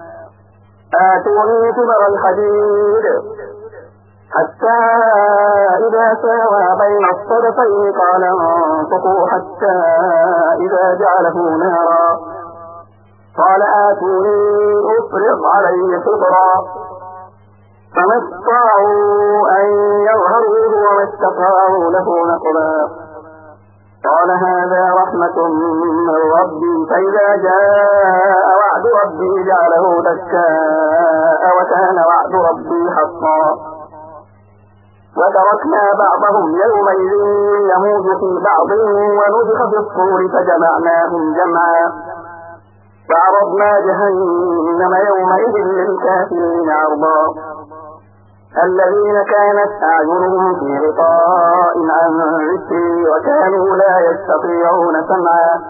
آتوني زبر الحديد حتى إذا ساوى بين الصدفين قال انفقوا حتى إذا جعله نارا قال آتوني أفرغ عليه قطرا فما استطاعوا أن يظهروه وما استطاعوا له نقبا. قال هذا رحمة من ربي فإذا جاء وعد ربي جعله دكاء وكان وعد ربي حقا. وتركنا بعضهم يومئذ يموج في بعض ونفخ في الصور فجمعناهم جمعا فعرضنا جهنم يومئذ للكافرين عرضا. الذين كانت أعينهم في غطاء عن ذكري وكانوا لا يستطيعون سمعا.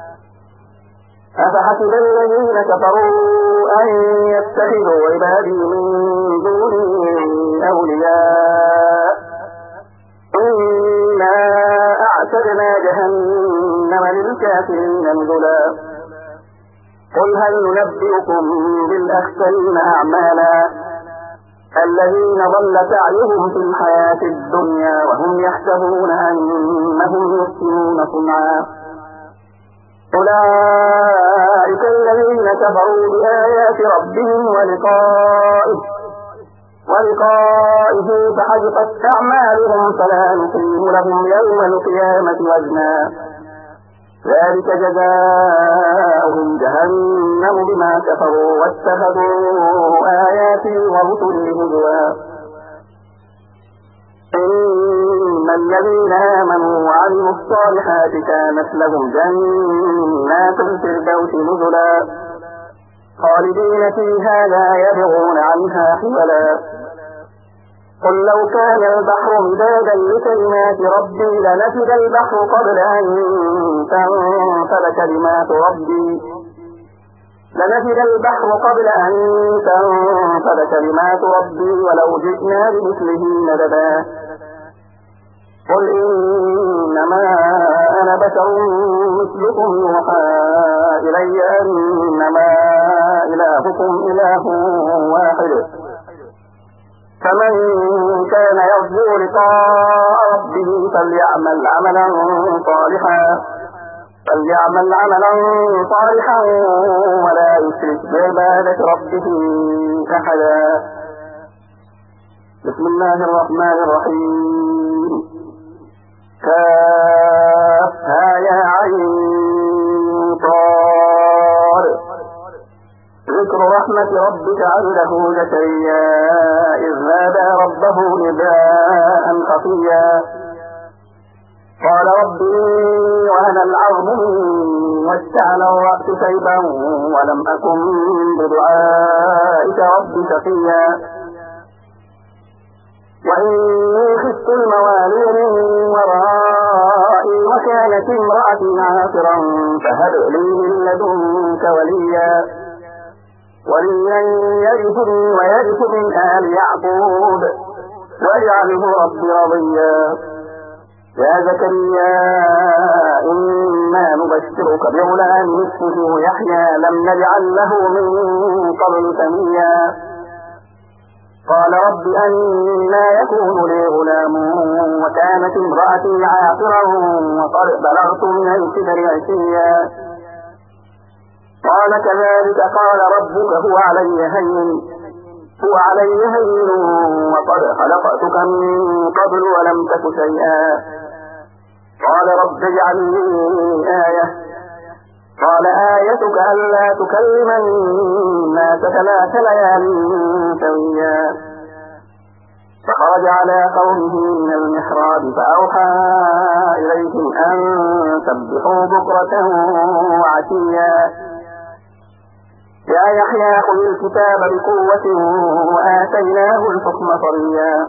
أفحسب الذين كفروا أن يتخذوا عبادي من دوني أولياء إنا أعتدنا جهنم للكافرين نزلا. قل هل ننبئكم بالأخسرين أعمالا الذين ضل سعيهم في الحياة الدنيا وهم يحسبون أنهم يحسنون صنعا. أولئك الذين كفروا بآيات ربهم ولقائه ولقائه فحبطت أعمالهم فلا نقيم لهم يوم القيامة وزنا. ذلك جزاؤهم جهنم بما كفروا واتخذوا آياتي ورسلي هزوا إن الذين آمنوا وعملوا الصالحات كانت لهم جنات الفردوس نزلا خالدين فيها لا يبغون عنها حولا قل لو كان البحر مدادا لكلمات ربي لنفد البحر قبل أن تنفد كلمات ربي لنفد البحر قبل أن تنفد كلمات ربي ولو جئنا بمثله مددا قل إنما أنا بشر مثلكم يوحى إلي أنما إلهكم إله واحد فمن كان يرجو لقاء ربه فليعمل عملا صالحا فليعمل عملا صالحا ولا يشرك بعبادة ربه أحدا. بسم الله الرحمن الرحيم. كافها يا عين طار. ذكر رحمة ربك عبده زكريا إذ نادى ربه نداء خفيا قال رب إني وهن العظم مني واشتعل الرأس شيبا ولم أكن بدعائك رب شقيا وإني خفت الموالي من ورائي وكانت امرأتي عاقرا فهب لي من لدنك وليا وليا يرثني ويرث من آل يعقوب واجعله رب رضيا. يا زكريا إنا نبشرك بغلام اسمه يحيى لم نجعل له من قبل سميا قال رب أنى يكون لي غلام وكانت امرأتي عاقرا وقد بلغت من الكبر عتيا قال كذلك قال ربك هو علي هين هو علي هين وقد خلقتك من قبل ولم تك شيئا قال رب اجعل لي آية قال آيتك ألا تكلم الناس ثلاث ليال سويا فخرج على قومه من المحراب فأوحى إليهم أن سبحوا بكرة وعشيا يا يحيى خذ الكتاب بقوة وآتيناه الحكم صبيا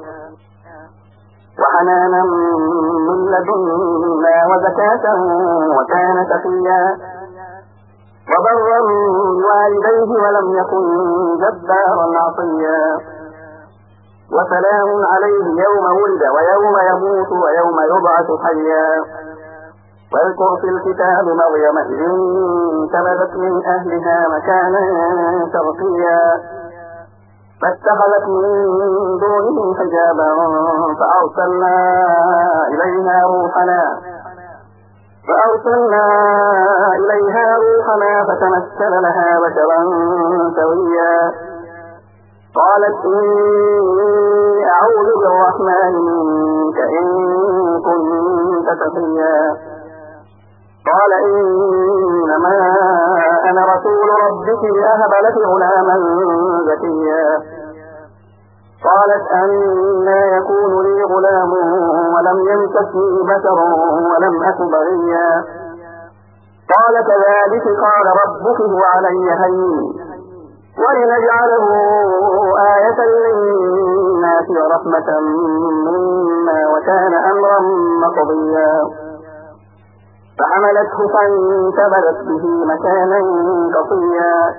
وحنانا من لدنا وزكاة وكان تقيا وبرا بوالديه ولم يكن جبارا عصيا وسلام عليه يوم ولد ويوم يموت ويوم يبعث حيا واذكر في الكتاب مريم إذ انتبذت من أهلها مكانا شرقيا فاتخذت من دونهم حجابا فأرسلنا إليها روحنا فأرسلنا إليها روحنا فتمثل لها بشرا سويا قالت إني أعوذ بالرحمن منك إن كنت تقيا قال إنما أنا رسول ربك لأهب لك غلاما زكيا قالت أنى يكون لي غلام ولم يمسسني بشر ولم أك بغيا قال كذلك قال ربك هو علي هين ولنجعله آية للناس ورحمة منا وكان أمرا مقضيا فحملته فانتبذت به مكانا قصيا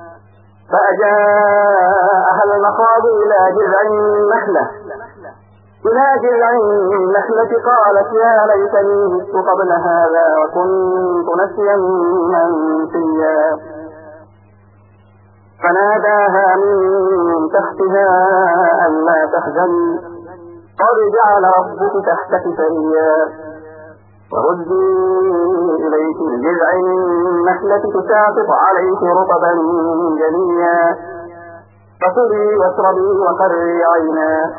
فأجاءها المخاض إلى جذع النخلة إلى جذع النخلة قالت يا ليتني مت قبل هذا وكنت نسيا منسيا فناداها من تحتها ألا تحزني قد جعل ربك تحتك سريا وهزي إليك بجذع النخلة تساقط عليك رطبا جنيا فكلي واشربي وقري عينا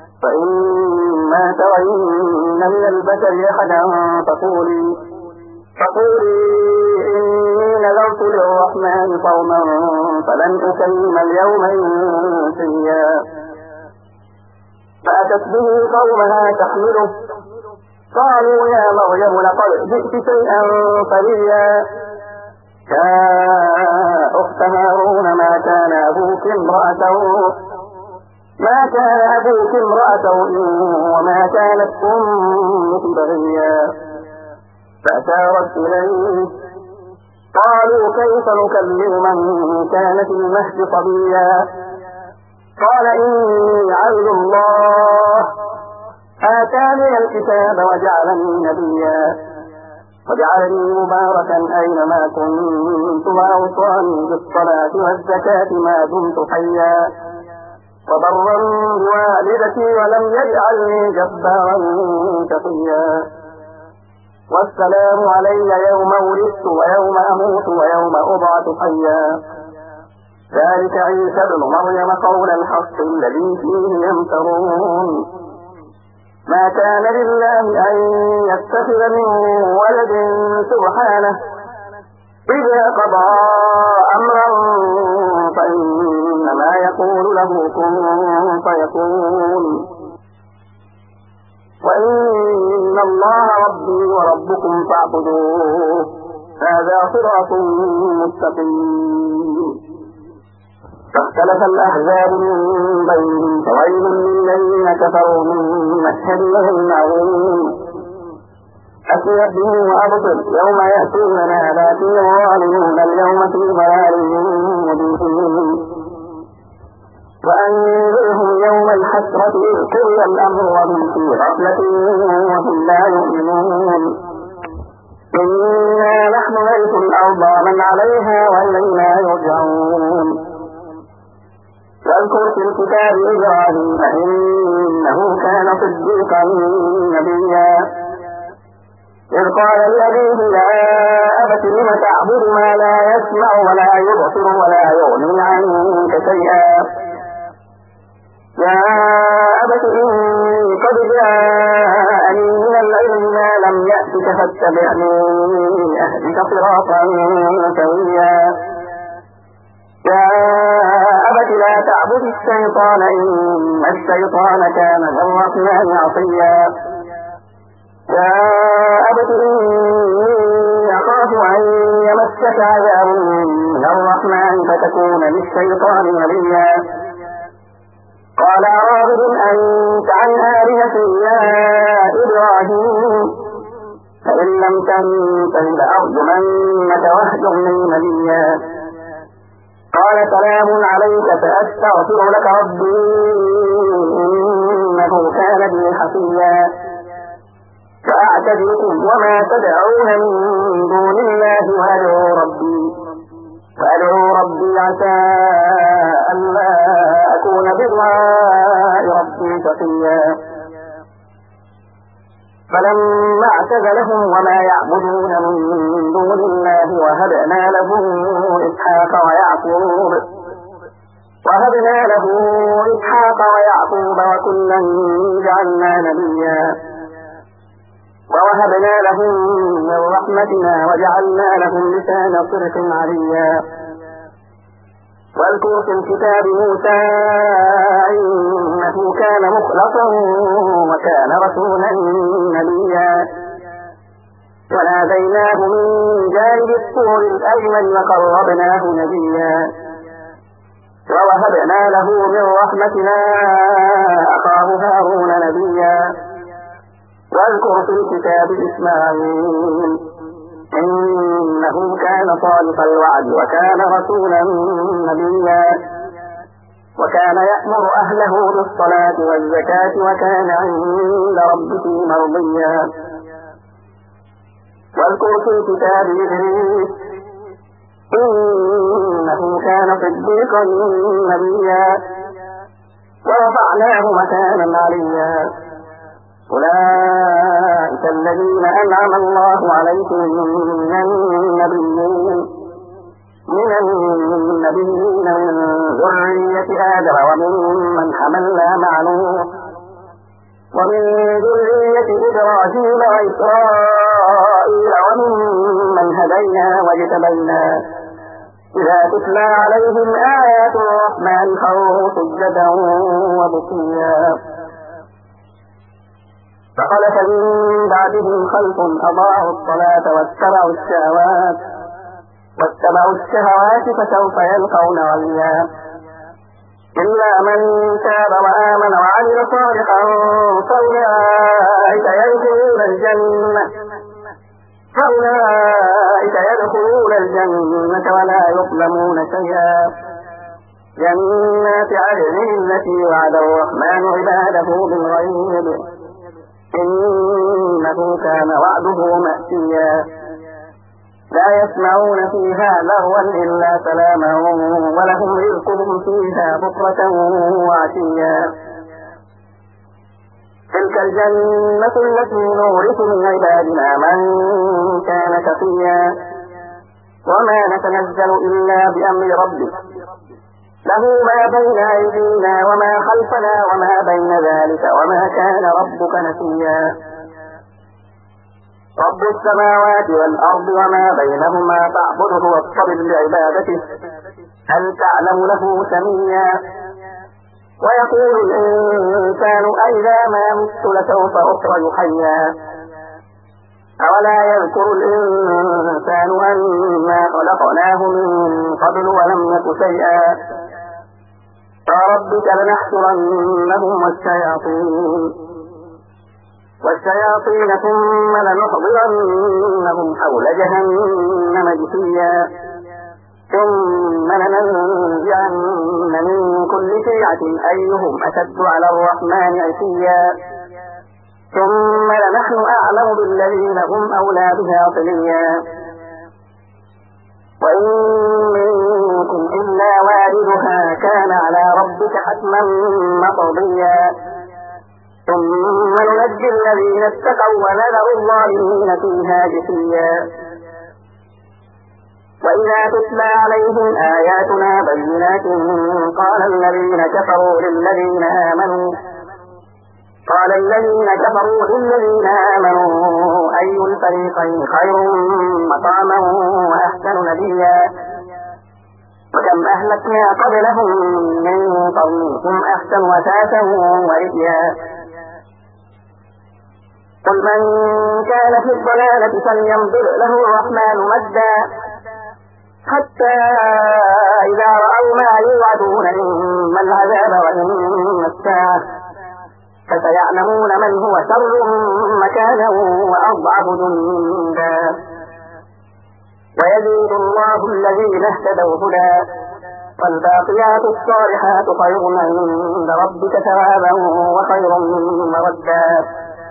فإما ترين من البشر أحدا فقولي فقولي إني نذرت للرحمن صوما فلن أكلم اليوم إنسيا فأتت به قومها تحمله قالوا يا مريم لقد جئت شيئا فريا يا أخت هارون ما كان أبوك امرأة ما كان أبوك امرأة وما كانت أمك بغيا فأشارت إليه قالوا كيف نكلم من كان في المهد صبيا قال إني عبد الله آتاني الكتاب وجعلني نبيا وجعلني مباركا أينما كنت وأوصاني بالصلاة والزكاة ما دمت حيا وبرا بوالدتي ولم يجعلني جبارا شقيا والسلام علي يوم ولدت ويوم أموت ويوم أبعث حيا ذلك عيسى ابن مريم قول الحق الذي فيه يمترون ما كان لله أن يتخذ من ولد سبحانه إذا قضى أمرا فإنما يقول له كن فيكون وإن الله ربي وربكم فاعبدوه هذا صراط مستقيم فاختلف الأحزاب من بينهم فويل للذين كفروا من مشهد يوم عظيم أسمع به وأبصر يوم يأتوننا لكن الظالمون اليوم في ضلال مبين وأنذرهم يوم الحسرة إذ قضي الأمر وهم في غفلة وهم لا يؤمنون إنا نحن نرث الأرض ومن عليها وإلينا يرجعون واذكر في الكتاب إبراهيم إنه كان صديقا نبيا إذ قال لأبيه يا أبت لم تعبد ما لا يسمع ولا يبصر ولا يغني عنك شيئا يا أبت إني قد جاءني من العلم ما لم يأتك فاتبعني أهدك صراطا سويا يا أبت لا تعبد الشيطان إن الشيطان كان للرحمن عصيا يا أبت إني أخاف أن يمسك عذاب من الرحمن فتكون للشيطان وليا قال راغب أنت عن آلهتي يا إبراهيم فإن لم تنته لأرجمنك واهجرني مليا قال سلام عليك سأستغفر لك ربي إنه كان بي حفيا فأعتذركم وما تدعون من دون الله وأدعو ربي وأدعو ربي عسى ألا أكون بدعاء ربي شقيا فلما اعتزلهم وما يعبدون من دون الله وهبنا له إسحاق ويعقوب وهبنا له إسحاق ويعقوب وكلا جعلنا نبيا ووهبنا لهم من رحمتنا وجعلنا لهم لسان صدق عليا واذكر في الكتاب موسى إنه كان مخلصا وكان رسولا نبيا وناديناه من جانب الطور الأيمن وقربناه نبيا ووهبنا له من رحمتنا أخاه هارون نبيا واذكر في الكتاب إسماعيل إنه كان صادق الوعد وكان رسولا نبيا وكان يأمر أهله بالصلاة والزكاة وكان عند ربه مرضيا واذكر في الكتاب إدريس إنه كان صديقا نبيا ورفعناه مكانا عليا أولئك الذين أنعم الله عليهم من النبيين من النبيين من ذرية آدم وممن حملنا مع نوح ومن ذرية إبراهيم وإسرائيل وممن اصطفينا واجتبينا إذا تتلى عليهم آيات الرحمن خروا سجدا وبكيا فخلف من بعدهم خلف أضاعوا الصلاة واتبعوا الشهوات واتبعوا الشهوات فسوف يلقون غيا إلا من تاب وآمن وعمل صالحا فأولئك يدخلون الجنة فأولئك يدخلون الجنة ولا يظلمون شيئا جنات عدن التي وعد الرحمن عباده بالغيب إنه كان وعده مأتيا لا يسمعون فيها لغوا إلا سلاما ولهم رزقهم فيها بكرة وعشيا تلك الجنة التي نورث من عبادنا من كان تقيا وما نتنزل إلا بأمر ربك له ما بين أيدينا وما خلفنا وما بين ذلك وما كان ربك نسيا رب السماوات والأرض وما بينهما فاعبده واصطبر لعبادته هل تعلم له سميا ويقول الإنسان أئذا ما مت لسوف أخرج حيا أولا يذكر الإنسان أنا خلقناه من قبل ولم يك شيئا فربك لنحشرنهم والشياطين والشياطين ثم لنحضرنهم حول جهنم جثيا ثم لننزعن من كل شيعة أيهم أشد على الرحمن عتيا ثم لنحن أعلم بالذين هم أولى بها صليا وإن منكم إلا واردها كان على ربك حتما مقضيا ثم ننجي الذين اتقوا ونذر الظالمين فيها جثيا وإذا تتلى عليهم آياتنا بينات قال الذين كفروا للذين آمنوا قال الذين كفروا للذين آمنوا أي الفريقين خير مقاما وأحسن نديا وكم أهلكنا قبلهم من قرن هم أحسن أثاثا ورئيا قل من كان في الضلالة فلينظر له الرحمن مدا حتى إذا رأوا ما يوعدون إما العذاب وإما الساعة فسيعلمون من هو شر مكانا وأضعف جندا ويزيد الله الذين اهتدوا هدى والباقيات الصالحات خير عند ربك ثوابا وخير مردا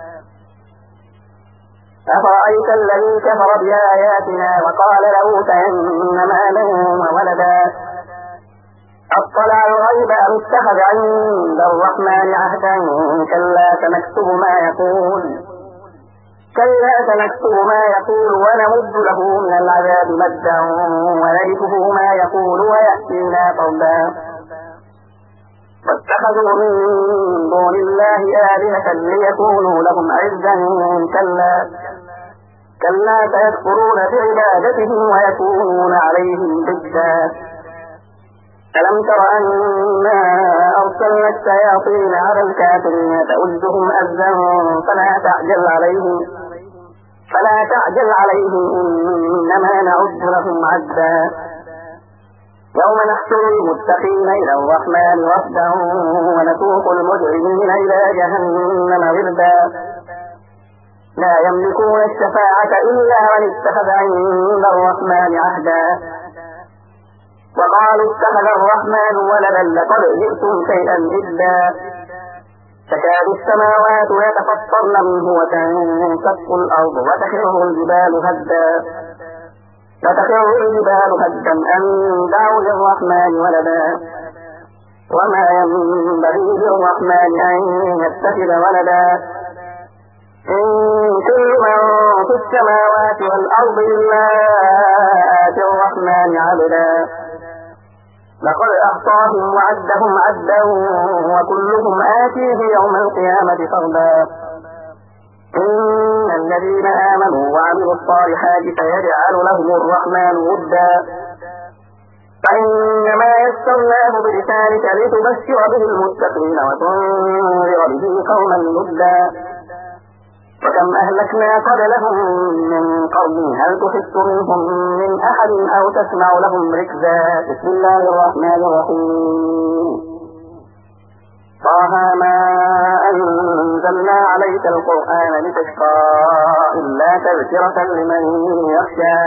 أفرأيت الذي كفر بآياتنا وقال لأوتين مالا وولدا أطلع الغيب أم اتخذ عند الرحمن عهدا كلا سنكتب ما يقول كلا سنكتب ما يقول ونمد له من العذاب مدا ونرثه ما يقول ويأتينا فردا واتخذوا من دون الله آلهة ليكونوا لهم عزا كلا كلا سيكفرون بعبادتهم ويكونون عليهم ضدا ألم تر أنا أرسلنا الشياطين على الكافرين تؤزهم أزا فلا تعجل عليهم فلا تعجل عليهم إنما نعد لهم عدا يوم نحشر المتقين إلى الرحمن وفدا ونسوق المجرمين إلى جهنم وردا لا يملكون الشفاعة إلا من اتخذ عند الرحمن عهدا وقالوا اتخذ الرحمن ولدا لقد جئتم شيئا إدا تكاد السماوات يتفطرن منه وتنشق الأرض وتخر الجبال هدا وتخر الجبال هدا أن دعوا للرحمن ولدا وما ينبغي للرحمن أن يتخذ ولدا إن كل من في السماوات والأرض إلا آتي الرحمن عبدا لقد أحصاهم وعدهم عدا وكلهم آتيه يوم القيامة فردا إن الذين آمنوا وعملوا الصالحات سيجعل لهم الرحمن ودا فإنما يسرناه بلسانك لتبشر به المتقين وتنذر به قوما لدا وكم أهلكنا قبلهم من قرن هل تحس منهم من أحد أو تسمع لهم ركزا. بسم الله الرحمن الرحيم. طه ما أنزلنا عليك القرآن لتشقى إلا تذكرة لمن يخشى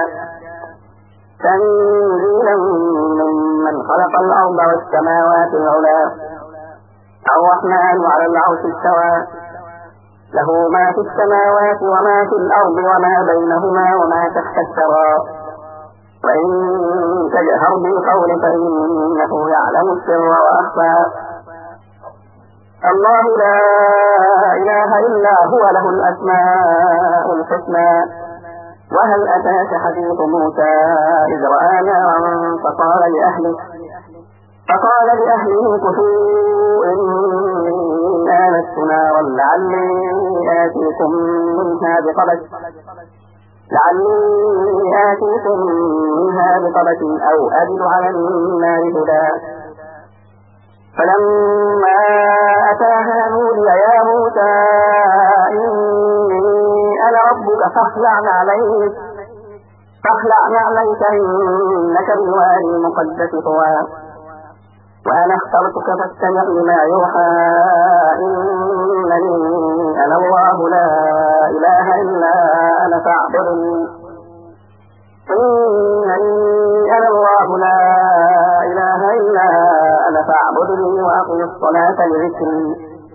تنزيلا ممن خلق الأرض والسماوات العلى الرحمن على العرش استوى له ما في السماوات وما في الأرض وما بينهما وما تحت الثرى وإن تجهر بالقول فإنه يعلم السر وأخفى الله لا إله إلا هو له الأسماء الحسنى. وهل أتاك حديث موسى إذ رأى نارا فقال لأهله فقال لأهله كثوا إني آنست نارا لعلي آتيكم منها بقبس لعلي آتيكم منها بقبس أو أجد على النار هدى فلما أتاها نودي يا موسى إني أنا ربك فاخلع عليك فاخلع عليك إنك بالوادي المقدس طوى وأنا اخترتك فاستمع لما يوحى إنني أنا الله لا إله إلا أنا فاعبدني إنني أنا الله لا إله إلا أنا فاعبدني وأقم الصلاة لذكري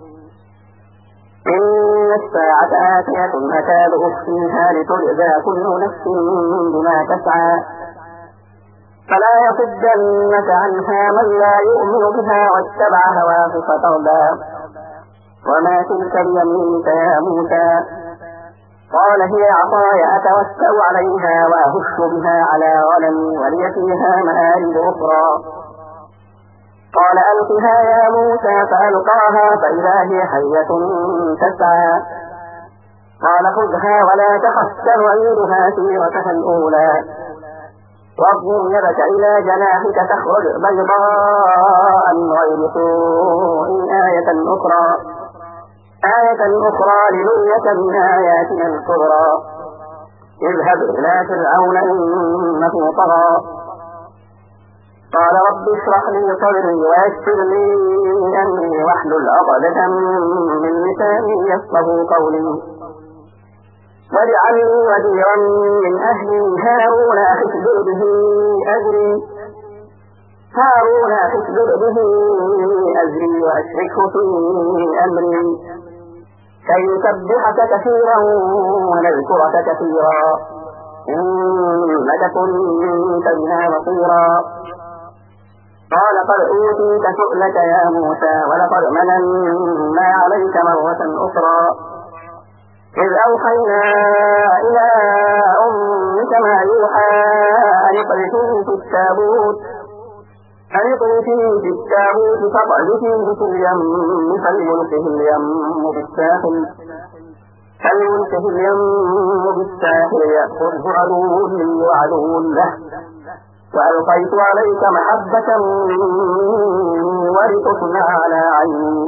إن الساعة آتية أكاد أخفيها لتجزى كل نفس بما تسعى فلا يصدنك عنها من لا يؤمن بها واتبع هواه فتردى وما تلك بيمينك يا موسى قال هي عصاي أتوسأ عليها وأهش بها على غنمي ولي فيها مآرب أخرى قال ألقها يا موسى فألقاها فإذا هي حية تسعى قال خذها ولا تخف سنعيدها سيرتها الأولى واضم يدك إلى جناحك تخرج بيضاء من غير سوء آية أخرى آية أخرى لنريك من آياتنا الكبرى اذهب إلى فرعون إنه طغى قال رب اشرح لي صدري ويسر لي أمري واحلل عقدة من لساني يفقهوا قولي واجعل لي وزيرا من أهلي هارون أشدد به أجري هارون أشدد به أجري وأشركه في أمري كي نسبحك كثيرا ونذكرك كثيرا إنك كنت بنا بصيرا قال قد أوتيت سؤلك يا موسى ولقد مننا عليك مرة أخرى إذ أوحينا إلى أمك ما يوحى أن اقذفيه في التابوت أن اقذفيه في التابوت فاقذفيه في اليم فليلقه اليم بالساحل فليلقه اليم بالساحل يأخذه عدو لي وعدو له وألقيت عليك محبة مني ولتصنع على عيني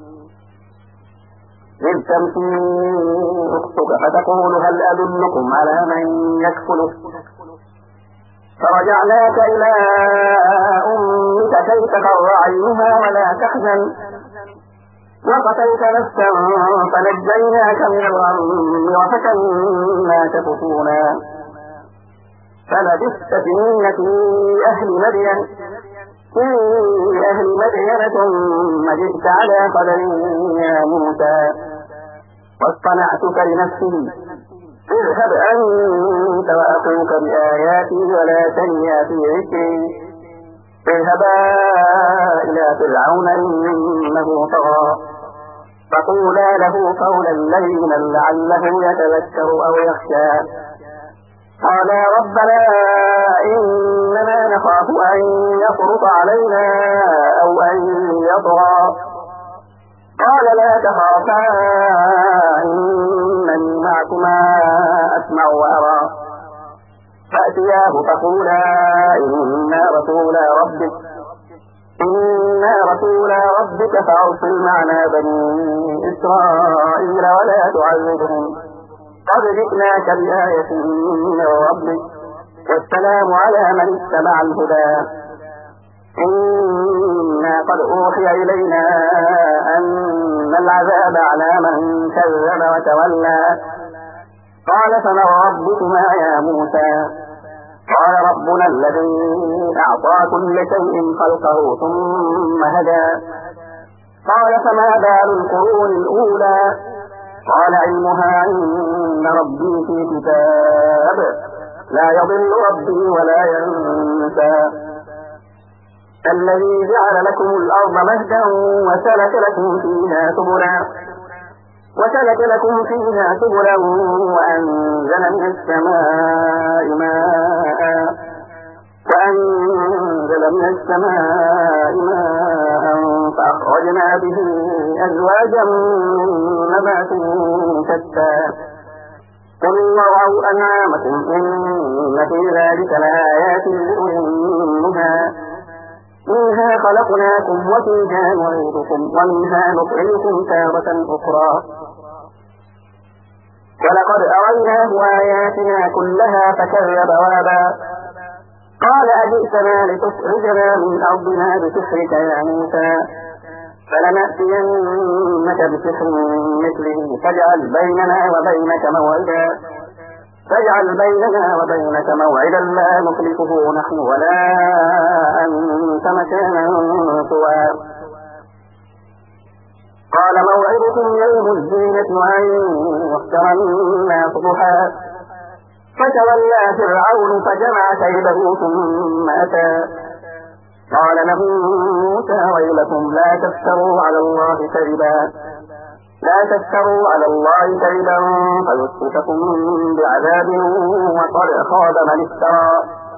إذ تمشي أختك فتقول هل أدلكم على من يكفله فرجعناك إلى أمك كي تقر عينها ولا تحزن وقتلت نفسا فنجيناك من الغم وفتناك فتونا فلبثت سنين في أهل مدين في أهل مدين ثم جئت على قدر يا موسى واصطنعتك لنفسي اذهب أنت وأخوك بآياتي ولا تنيا في ذكري اذهبا إلى فرعون إنه طغى فقولا له قولا لينا لعله يتذكر أو يخشى قال ربنا إننا نخاف أن يفرط علينا أو أن يطغى قال لا تخافا إنني معكما أسمع وأرى فأتياه فقولا إنا رسولا ربك إنا رسولا ربك فأرسل معنا بني إسرائيل ولا تعذبهم قد جئناك بآية من ربك والسلام على من اتبع الهدى إنا قد أوحي إلينا أن العذاب على من كذب وتولى قال فمن ربكما يا موسى قال ربنا الذي أعطى كل شيء خلقه ثم هدى قال فما بال القرون الأولى قال علمها عند ربي في كتاب لا يضل ربي ولا ينسى الذي جعل لكم الأرض مهدا وسلك لكم فيها سبلا وسلك لكم فيها سبلا وأنزل من السماء ماء وأنزل من السماء ماء فأخرجنا به أزواجا من نبات شتى قل وارعوا أنعامكم إن في ذلك لآيات لأولي النهى منها خلقناكم وفيها نعيدكم ومنها نخرجكم تارة أخرى ولقد أريناه آياتنا كلها فكذب وأبى قال أجئتنا لتخرجنا من أرضنا بسحرك يا موسى فلنأتينك بسحر مثله فاجعل بيننا وبينك موعدا فاجعل بيننا وبينك موعدا لا نخلفه نحن ولا أنت مكانا سوى قال موعدكم يوم الزينة وأن يحشر الناس ضحى فتولى فرعون فجمع كيده ثم أتى قال له موسى ويلكم لا تفتروا على الله كذبا لا تفتروا على الله كذبا فيسحتكم بعذاب وقد خاب من افترى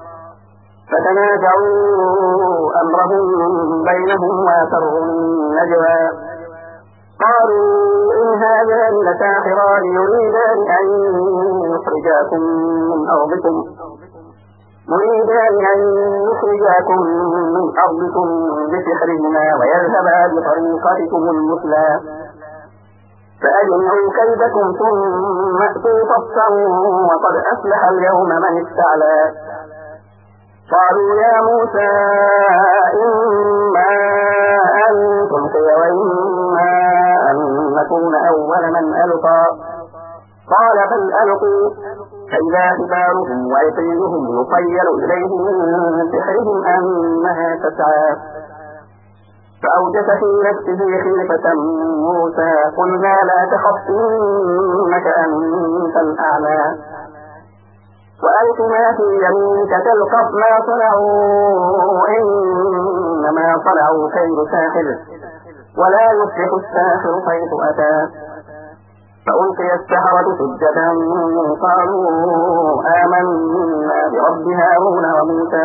فتنازعوا أمرهم بينهم وأسروا النجوى قالوا إن هذان لساحران يريدان أن يخرجاكم من أرضكم يريدان أن يخرجاكم من أرضكم بسحرهما ويذهبا بطريقتكم المثلى فأجمعوا كيدكم ثم أتوا صفا وقد أفلح اليوم من استعلى قالوا يا موسى إما أن تلقي وإما أن نكون أول من ألقى قال بل ألقوا فإذا حبالهم وعصيهم يخيل إليه من سحرهم أنها تسعى فأوجس في نفسه خيفة موسى قلنا لا تخف إنك أنت الأعلى وألق ما في يمينك تلقف ما صنعوا إنما صنعوا كيد ساحر ولا يفلح الساحر حيث أتى فألقي السحرة سجدا قالوا آمنا برب هارون وموسى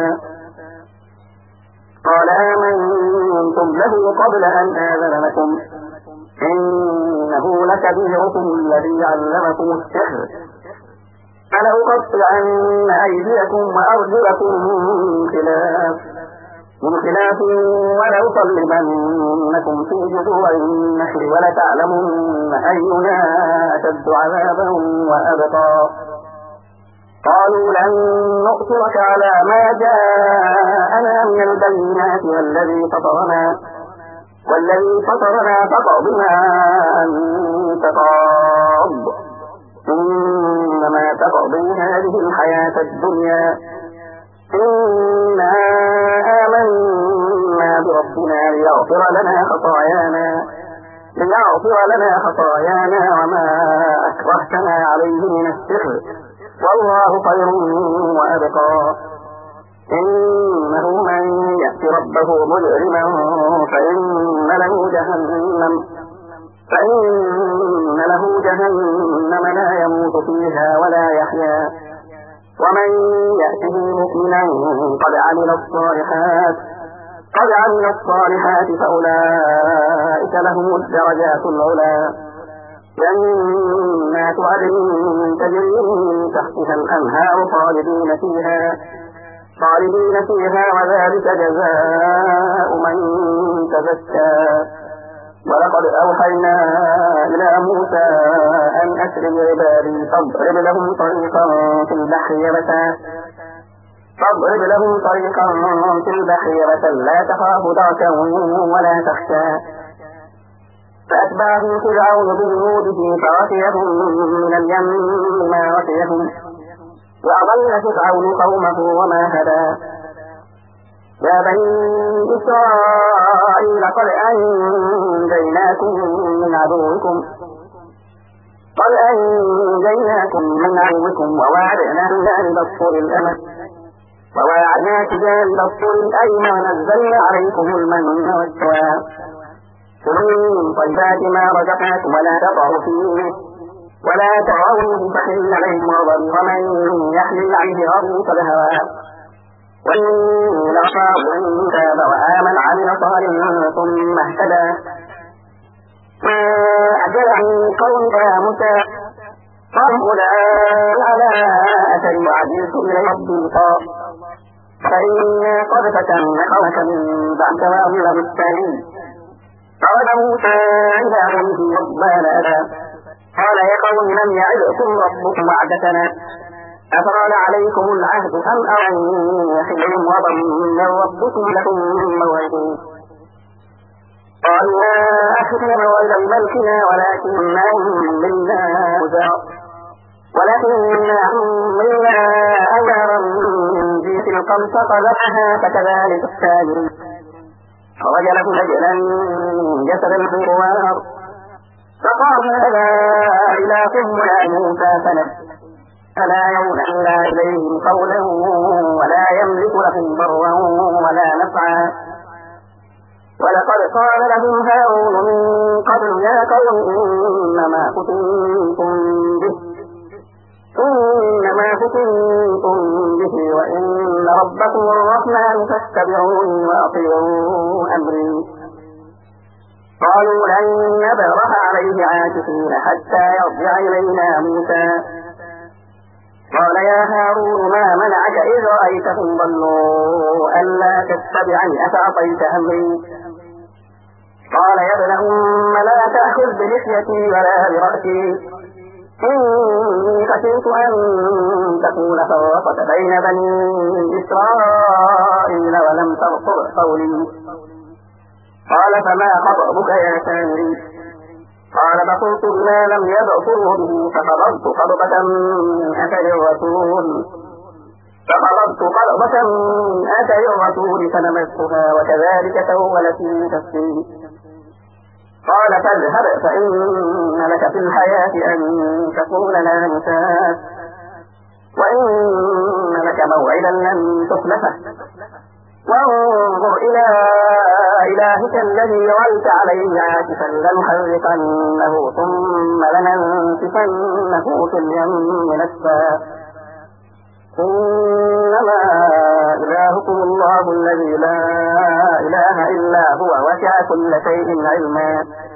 قال آمنتم له قبل أن آذن لكم إنه لكبيركم الذي علمكم السحر فلأقطعن أيديكم وأرجلكم من خلاف من خلاف ولأصلبنكم في جذوع النخل ولتعلمن أينا أشد عذابا وأبقى قالوا لن نؤثرك على ما جاءنا من البينات والذي فطرنا والذي فطرنا فاقض ما أنت قاض إنما تقضي هذه الحياة الدنيا إنا آمنا بربنا ليغفر لنا خطايانا ليغفر لنا خطايانا وما أكرهتنا عليه من السحر والله خير وأبقى إنه من يأت ربه مجرما فإن له جهنم فإن له جهنم لا يموت فيها ولا يحيا ومن يأته مؤمنا قد عمل الصالحات قد عمل الصالحات فأولئك لهم الدرجات العلى جنات عدن تجري من تحتها الأنهار خالدين فيها خالدين فيها وذلك جزاء من تزكى ولقد أوحينا إلى موسى أن أسر بعبادي فاضرب لهم طريقا في البحر يبسا فاضرب لهم طريقا في البحر يبسا لا تخاف دركا ولا تخشى فأتبعه فرعون بجنوده فغشيهم من اليم ما غشيهم وأضل فرعون قومه وما هدى يا بني إسرائيل قد أنجيناكم من عدوكم قد أنجيناكم من عدوكم وواعدنا جانب الطور الأمل وواعدنا جانب الطور الأيمن ونزلنا عليكم المن والسلوى كلوا من طيبات ما رزقناكم ولا تطغوا فيه ولا تطغوا فحل عليكم غضبي ومن يحمل عليه غضبي فقد هوى وإن أصاب من تاب وآمن عمل صالحا ثم اهتدى ما أجل عن قومك يا موسى قالوا الآن على أثر وعجلت إلى ربي قال فإنا قد فتنا قومك من بعد وأضل بالتالي قال موسى إلى قومه ربنا أبا قال يا قوم لم يعدكم ربكم وعدتنا أفراد عليكم العهد أم أن يحلهم وضم من ربكم لكم موعدين قالوا لا أخذنا موعدا ملكنا ولكننا حملنا أوزارا ولكننا حملنا أوزارا من جيش القمص فذبحها فكذلك الساجرين فوجله رجلا جسدا في خوار فقال هذا إلهكم ولا موسى فنبت فلا يولى إلا إليهم قولا ولا يملك لهم ضرا ولا نفعا ولقد قال لهم هارون من قبل يا قوم إنما فتنتم به إنما فتنتم به وإن ربكم الرحمن فاتبعوني وأطيعوا أمري قالوا لن نبرح عليه عاكفين حتى يرجع إلينا موسى قال يا هارون ما منعك إذ رأيتهم ضلوا ألا تتبعني أفعصيت أمري قال يا ابن أم لا تأخذ بلحيتي ولا برأسي إني خشيت أن تكون فرقت بين بني إسرائيل ولم تغفر قولي قال فما خطبك يا سامري قال بصرت بما لم يبصروا به فقبضت قبضة من أثر الرسول فقبضت قبضة من أثر الرسول فنمستها وكذلك سولت لي نفسي قال فاذهب فإن لك في الحياة أن تكون لا مساس وإن لك موعدا لن تخلفه وانظر إلى إلهك الذي ظلت عليه عاكفا لنحرقنه ثم لننسفنه في اليم نسفا إنما إلهكم الله الذي لا إله إلا هو وسع كل شيء علما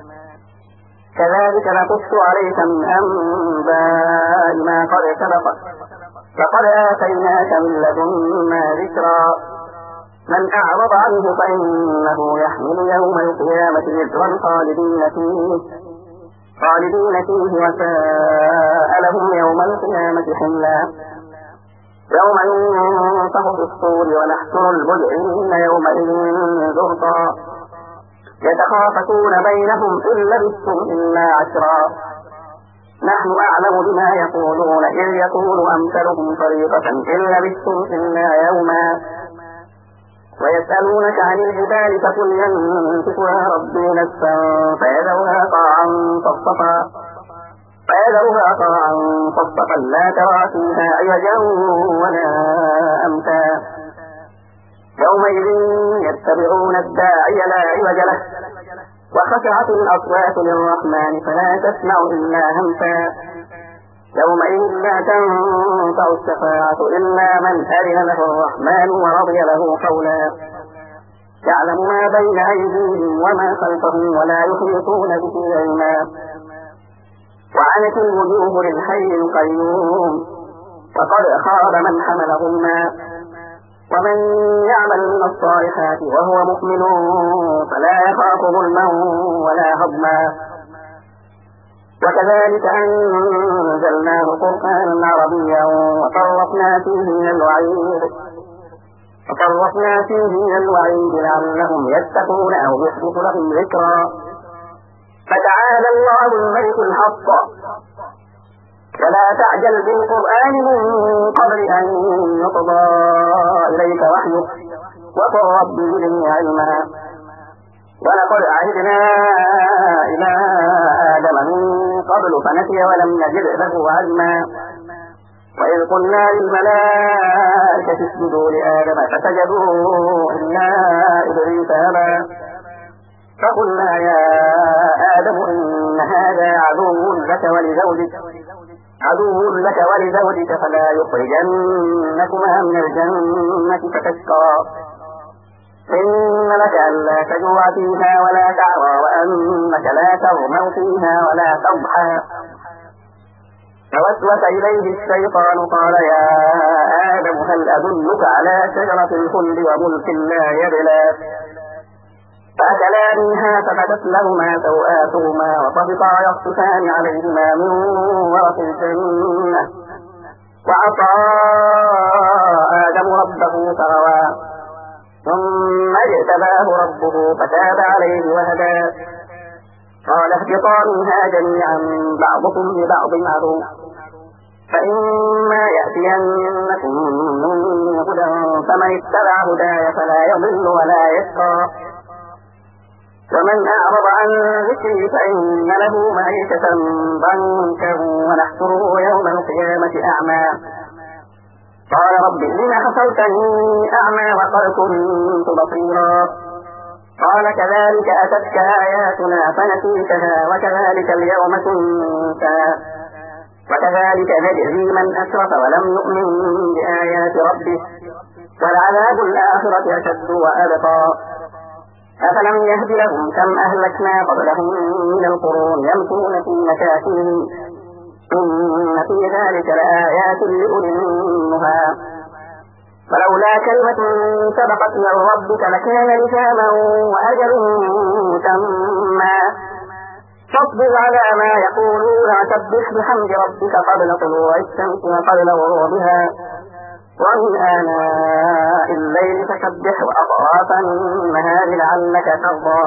كذلك نقص عليك من أنباء ما قد سبق فقد آتيناك من لدنا ذكرا من أعرض عنه فإنه يحمل يوم القيامة وزرا خالدين فيه خالدين فيه وساء لهم يوم القيامة حملا يوم ينفخ في الصور ونحشر المجرمين يومئذ زرقا يتخافتون بينهم إن لبثتم إلا عشرا نحن أعلم بما يقولون إذ يقول أمثلهم طريقة إن لبثتم إلا يوما ويسألونك عن الجبال فقل ينسفها ربي نسفا فيذرها قاعا صفصفا فيذرها قاعا صفصفا لا ترى فيها عوجا ولا أمتا يومئذ يتبعون الداعي لا عوج له وخشعت الأصوات للرحمن فلا تسمع إلا همسا يومئذ لا تنفع الشفاعة إلا من أذن له الرحمن ورضي له قولا يعلم ما بين أيديهم وما خلفهم ولا يحيطون به علما وعنت الوجوه للحي القيوم وقد خاب من حمل ظلما ومن يعمل من الصالحات وهو مؤمن فلا يخاف ظلما ولا هضما وكذلك أنزلناه قرآنا عربيا وصرفنا فيه من الوعيد وصرفنا فيه من الوعيد لعلهم يتقون أو يحدث لهم ذكرا فتعالى الله الملك الحق ولا تعجل بالقرآن من قبل أن يقضى إليك وحيه وقل رب زدني علما ولقد عهدنا إلى آدم من قبل فنسي ولم نجد له عزما وإذ قلنا للملائكة اسجدوا لآدم فسجدوا إلا إبليس أبى فقلنا يا آدم إن هذا عدو لك ولزوجك عدو لك ولزوجك فلا يخرجنكما من الجنة فتشقى إن لك ألا تجوع فيها ولا تعرى وأنك لا تغمو فيها ولا تضحى فوسوس إليه الشيطان قال يا آدم هل أدلك على شجرة الخلد وملك لا يبلى فأكلا منها فبدت لهما سوآتهما وطفقا يخصفان عليهما من ورق الجنة وعصى آدم ربه فغوى ثم اجتباه ربه فتاب عليه وهدى قال اهبطا منها جميعا بعضكم لبعض عدو فإما يأتينكم مني هدى فمن اتبع هداي فلا يضل ولا يشقى ومن أعرض عن ذكري فإن له معيشة ضنكا ونحشره يوم القيامة أعمى قال رب لم حشرتني أعمى وقد كنت بصيرا قال كذلك أتتك آياتنا فنسيتها وكذلك اليوم تنسى وكذلك نجزي من أسرف ولم يؤمن بآيات ربه ولعذاب الآخرة أشد وأبقى أفلم يهد لهم كم أهلكنا قبلهم من القرون يمشون في مساكنهم إن في ذلك لآيات لأولي النهى ولولا كلمة سبقت من ربك لكان لزاما وأجل مسمى فاصبر على ما يقولون وسبح بحمد ربك قبل طلوع الشمس وقبل غروبها ومن آناء الليل فسبح وأطراف النهار لعلك ترضى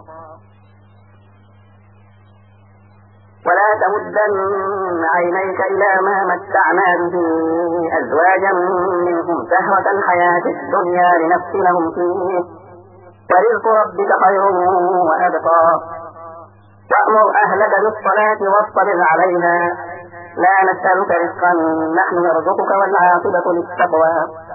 ولا تمدن عينيك إلى ما متعنا به أزواجا منهم شهوة الحياة الدنيا لنفتنهم فيه ورزق ربك خير وأبقى وأمر أهلك بالصلاة واصطبر عليها لا نسألك رزقا نحن نرزقك والعاقبة للتقوى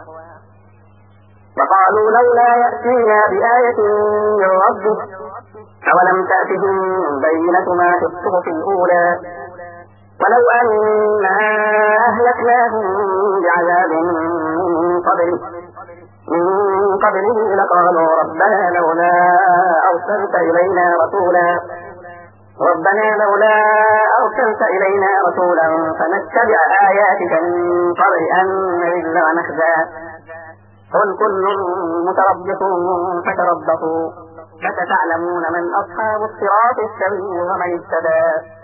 وقالوا لولا يأتينا بآية من ربه أولم تأتهم بينة ما في الصحف الأولى ولو أنا أهلكناهم بعذاب من قبله من قبله لقالوا ربنا لولا أرسلت إلينا رسولا ربنا لولا أرسلت إلينا رسولا فنتبع آياتك من قبل أن نذل ونخزى قل كل متربص فتربصوا فستعلمون من أصحاب الصراط السوي ومن اهتدى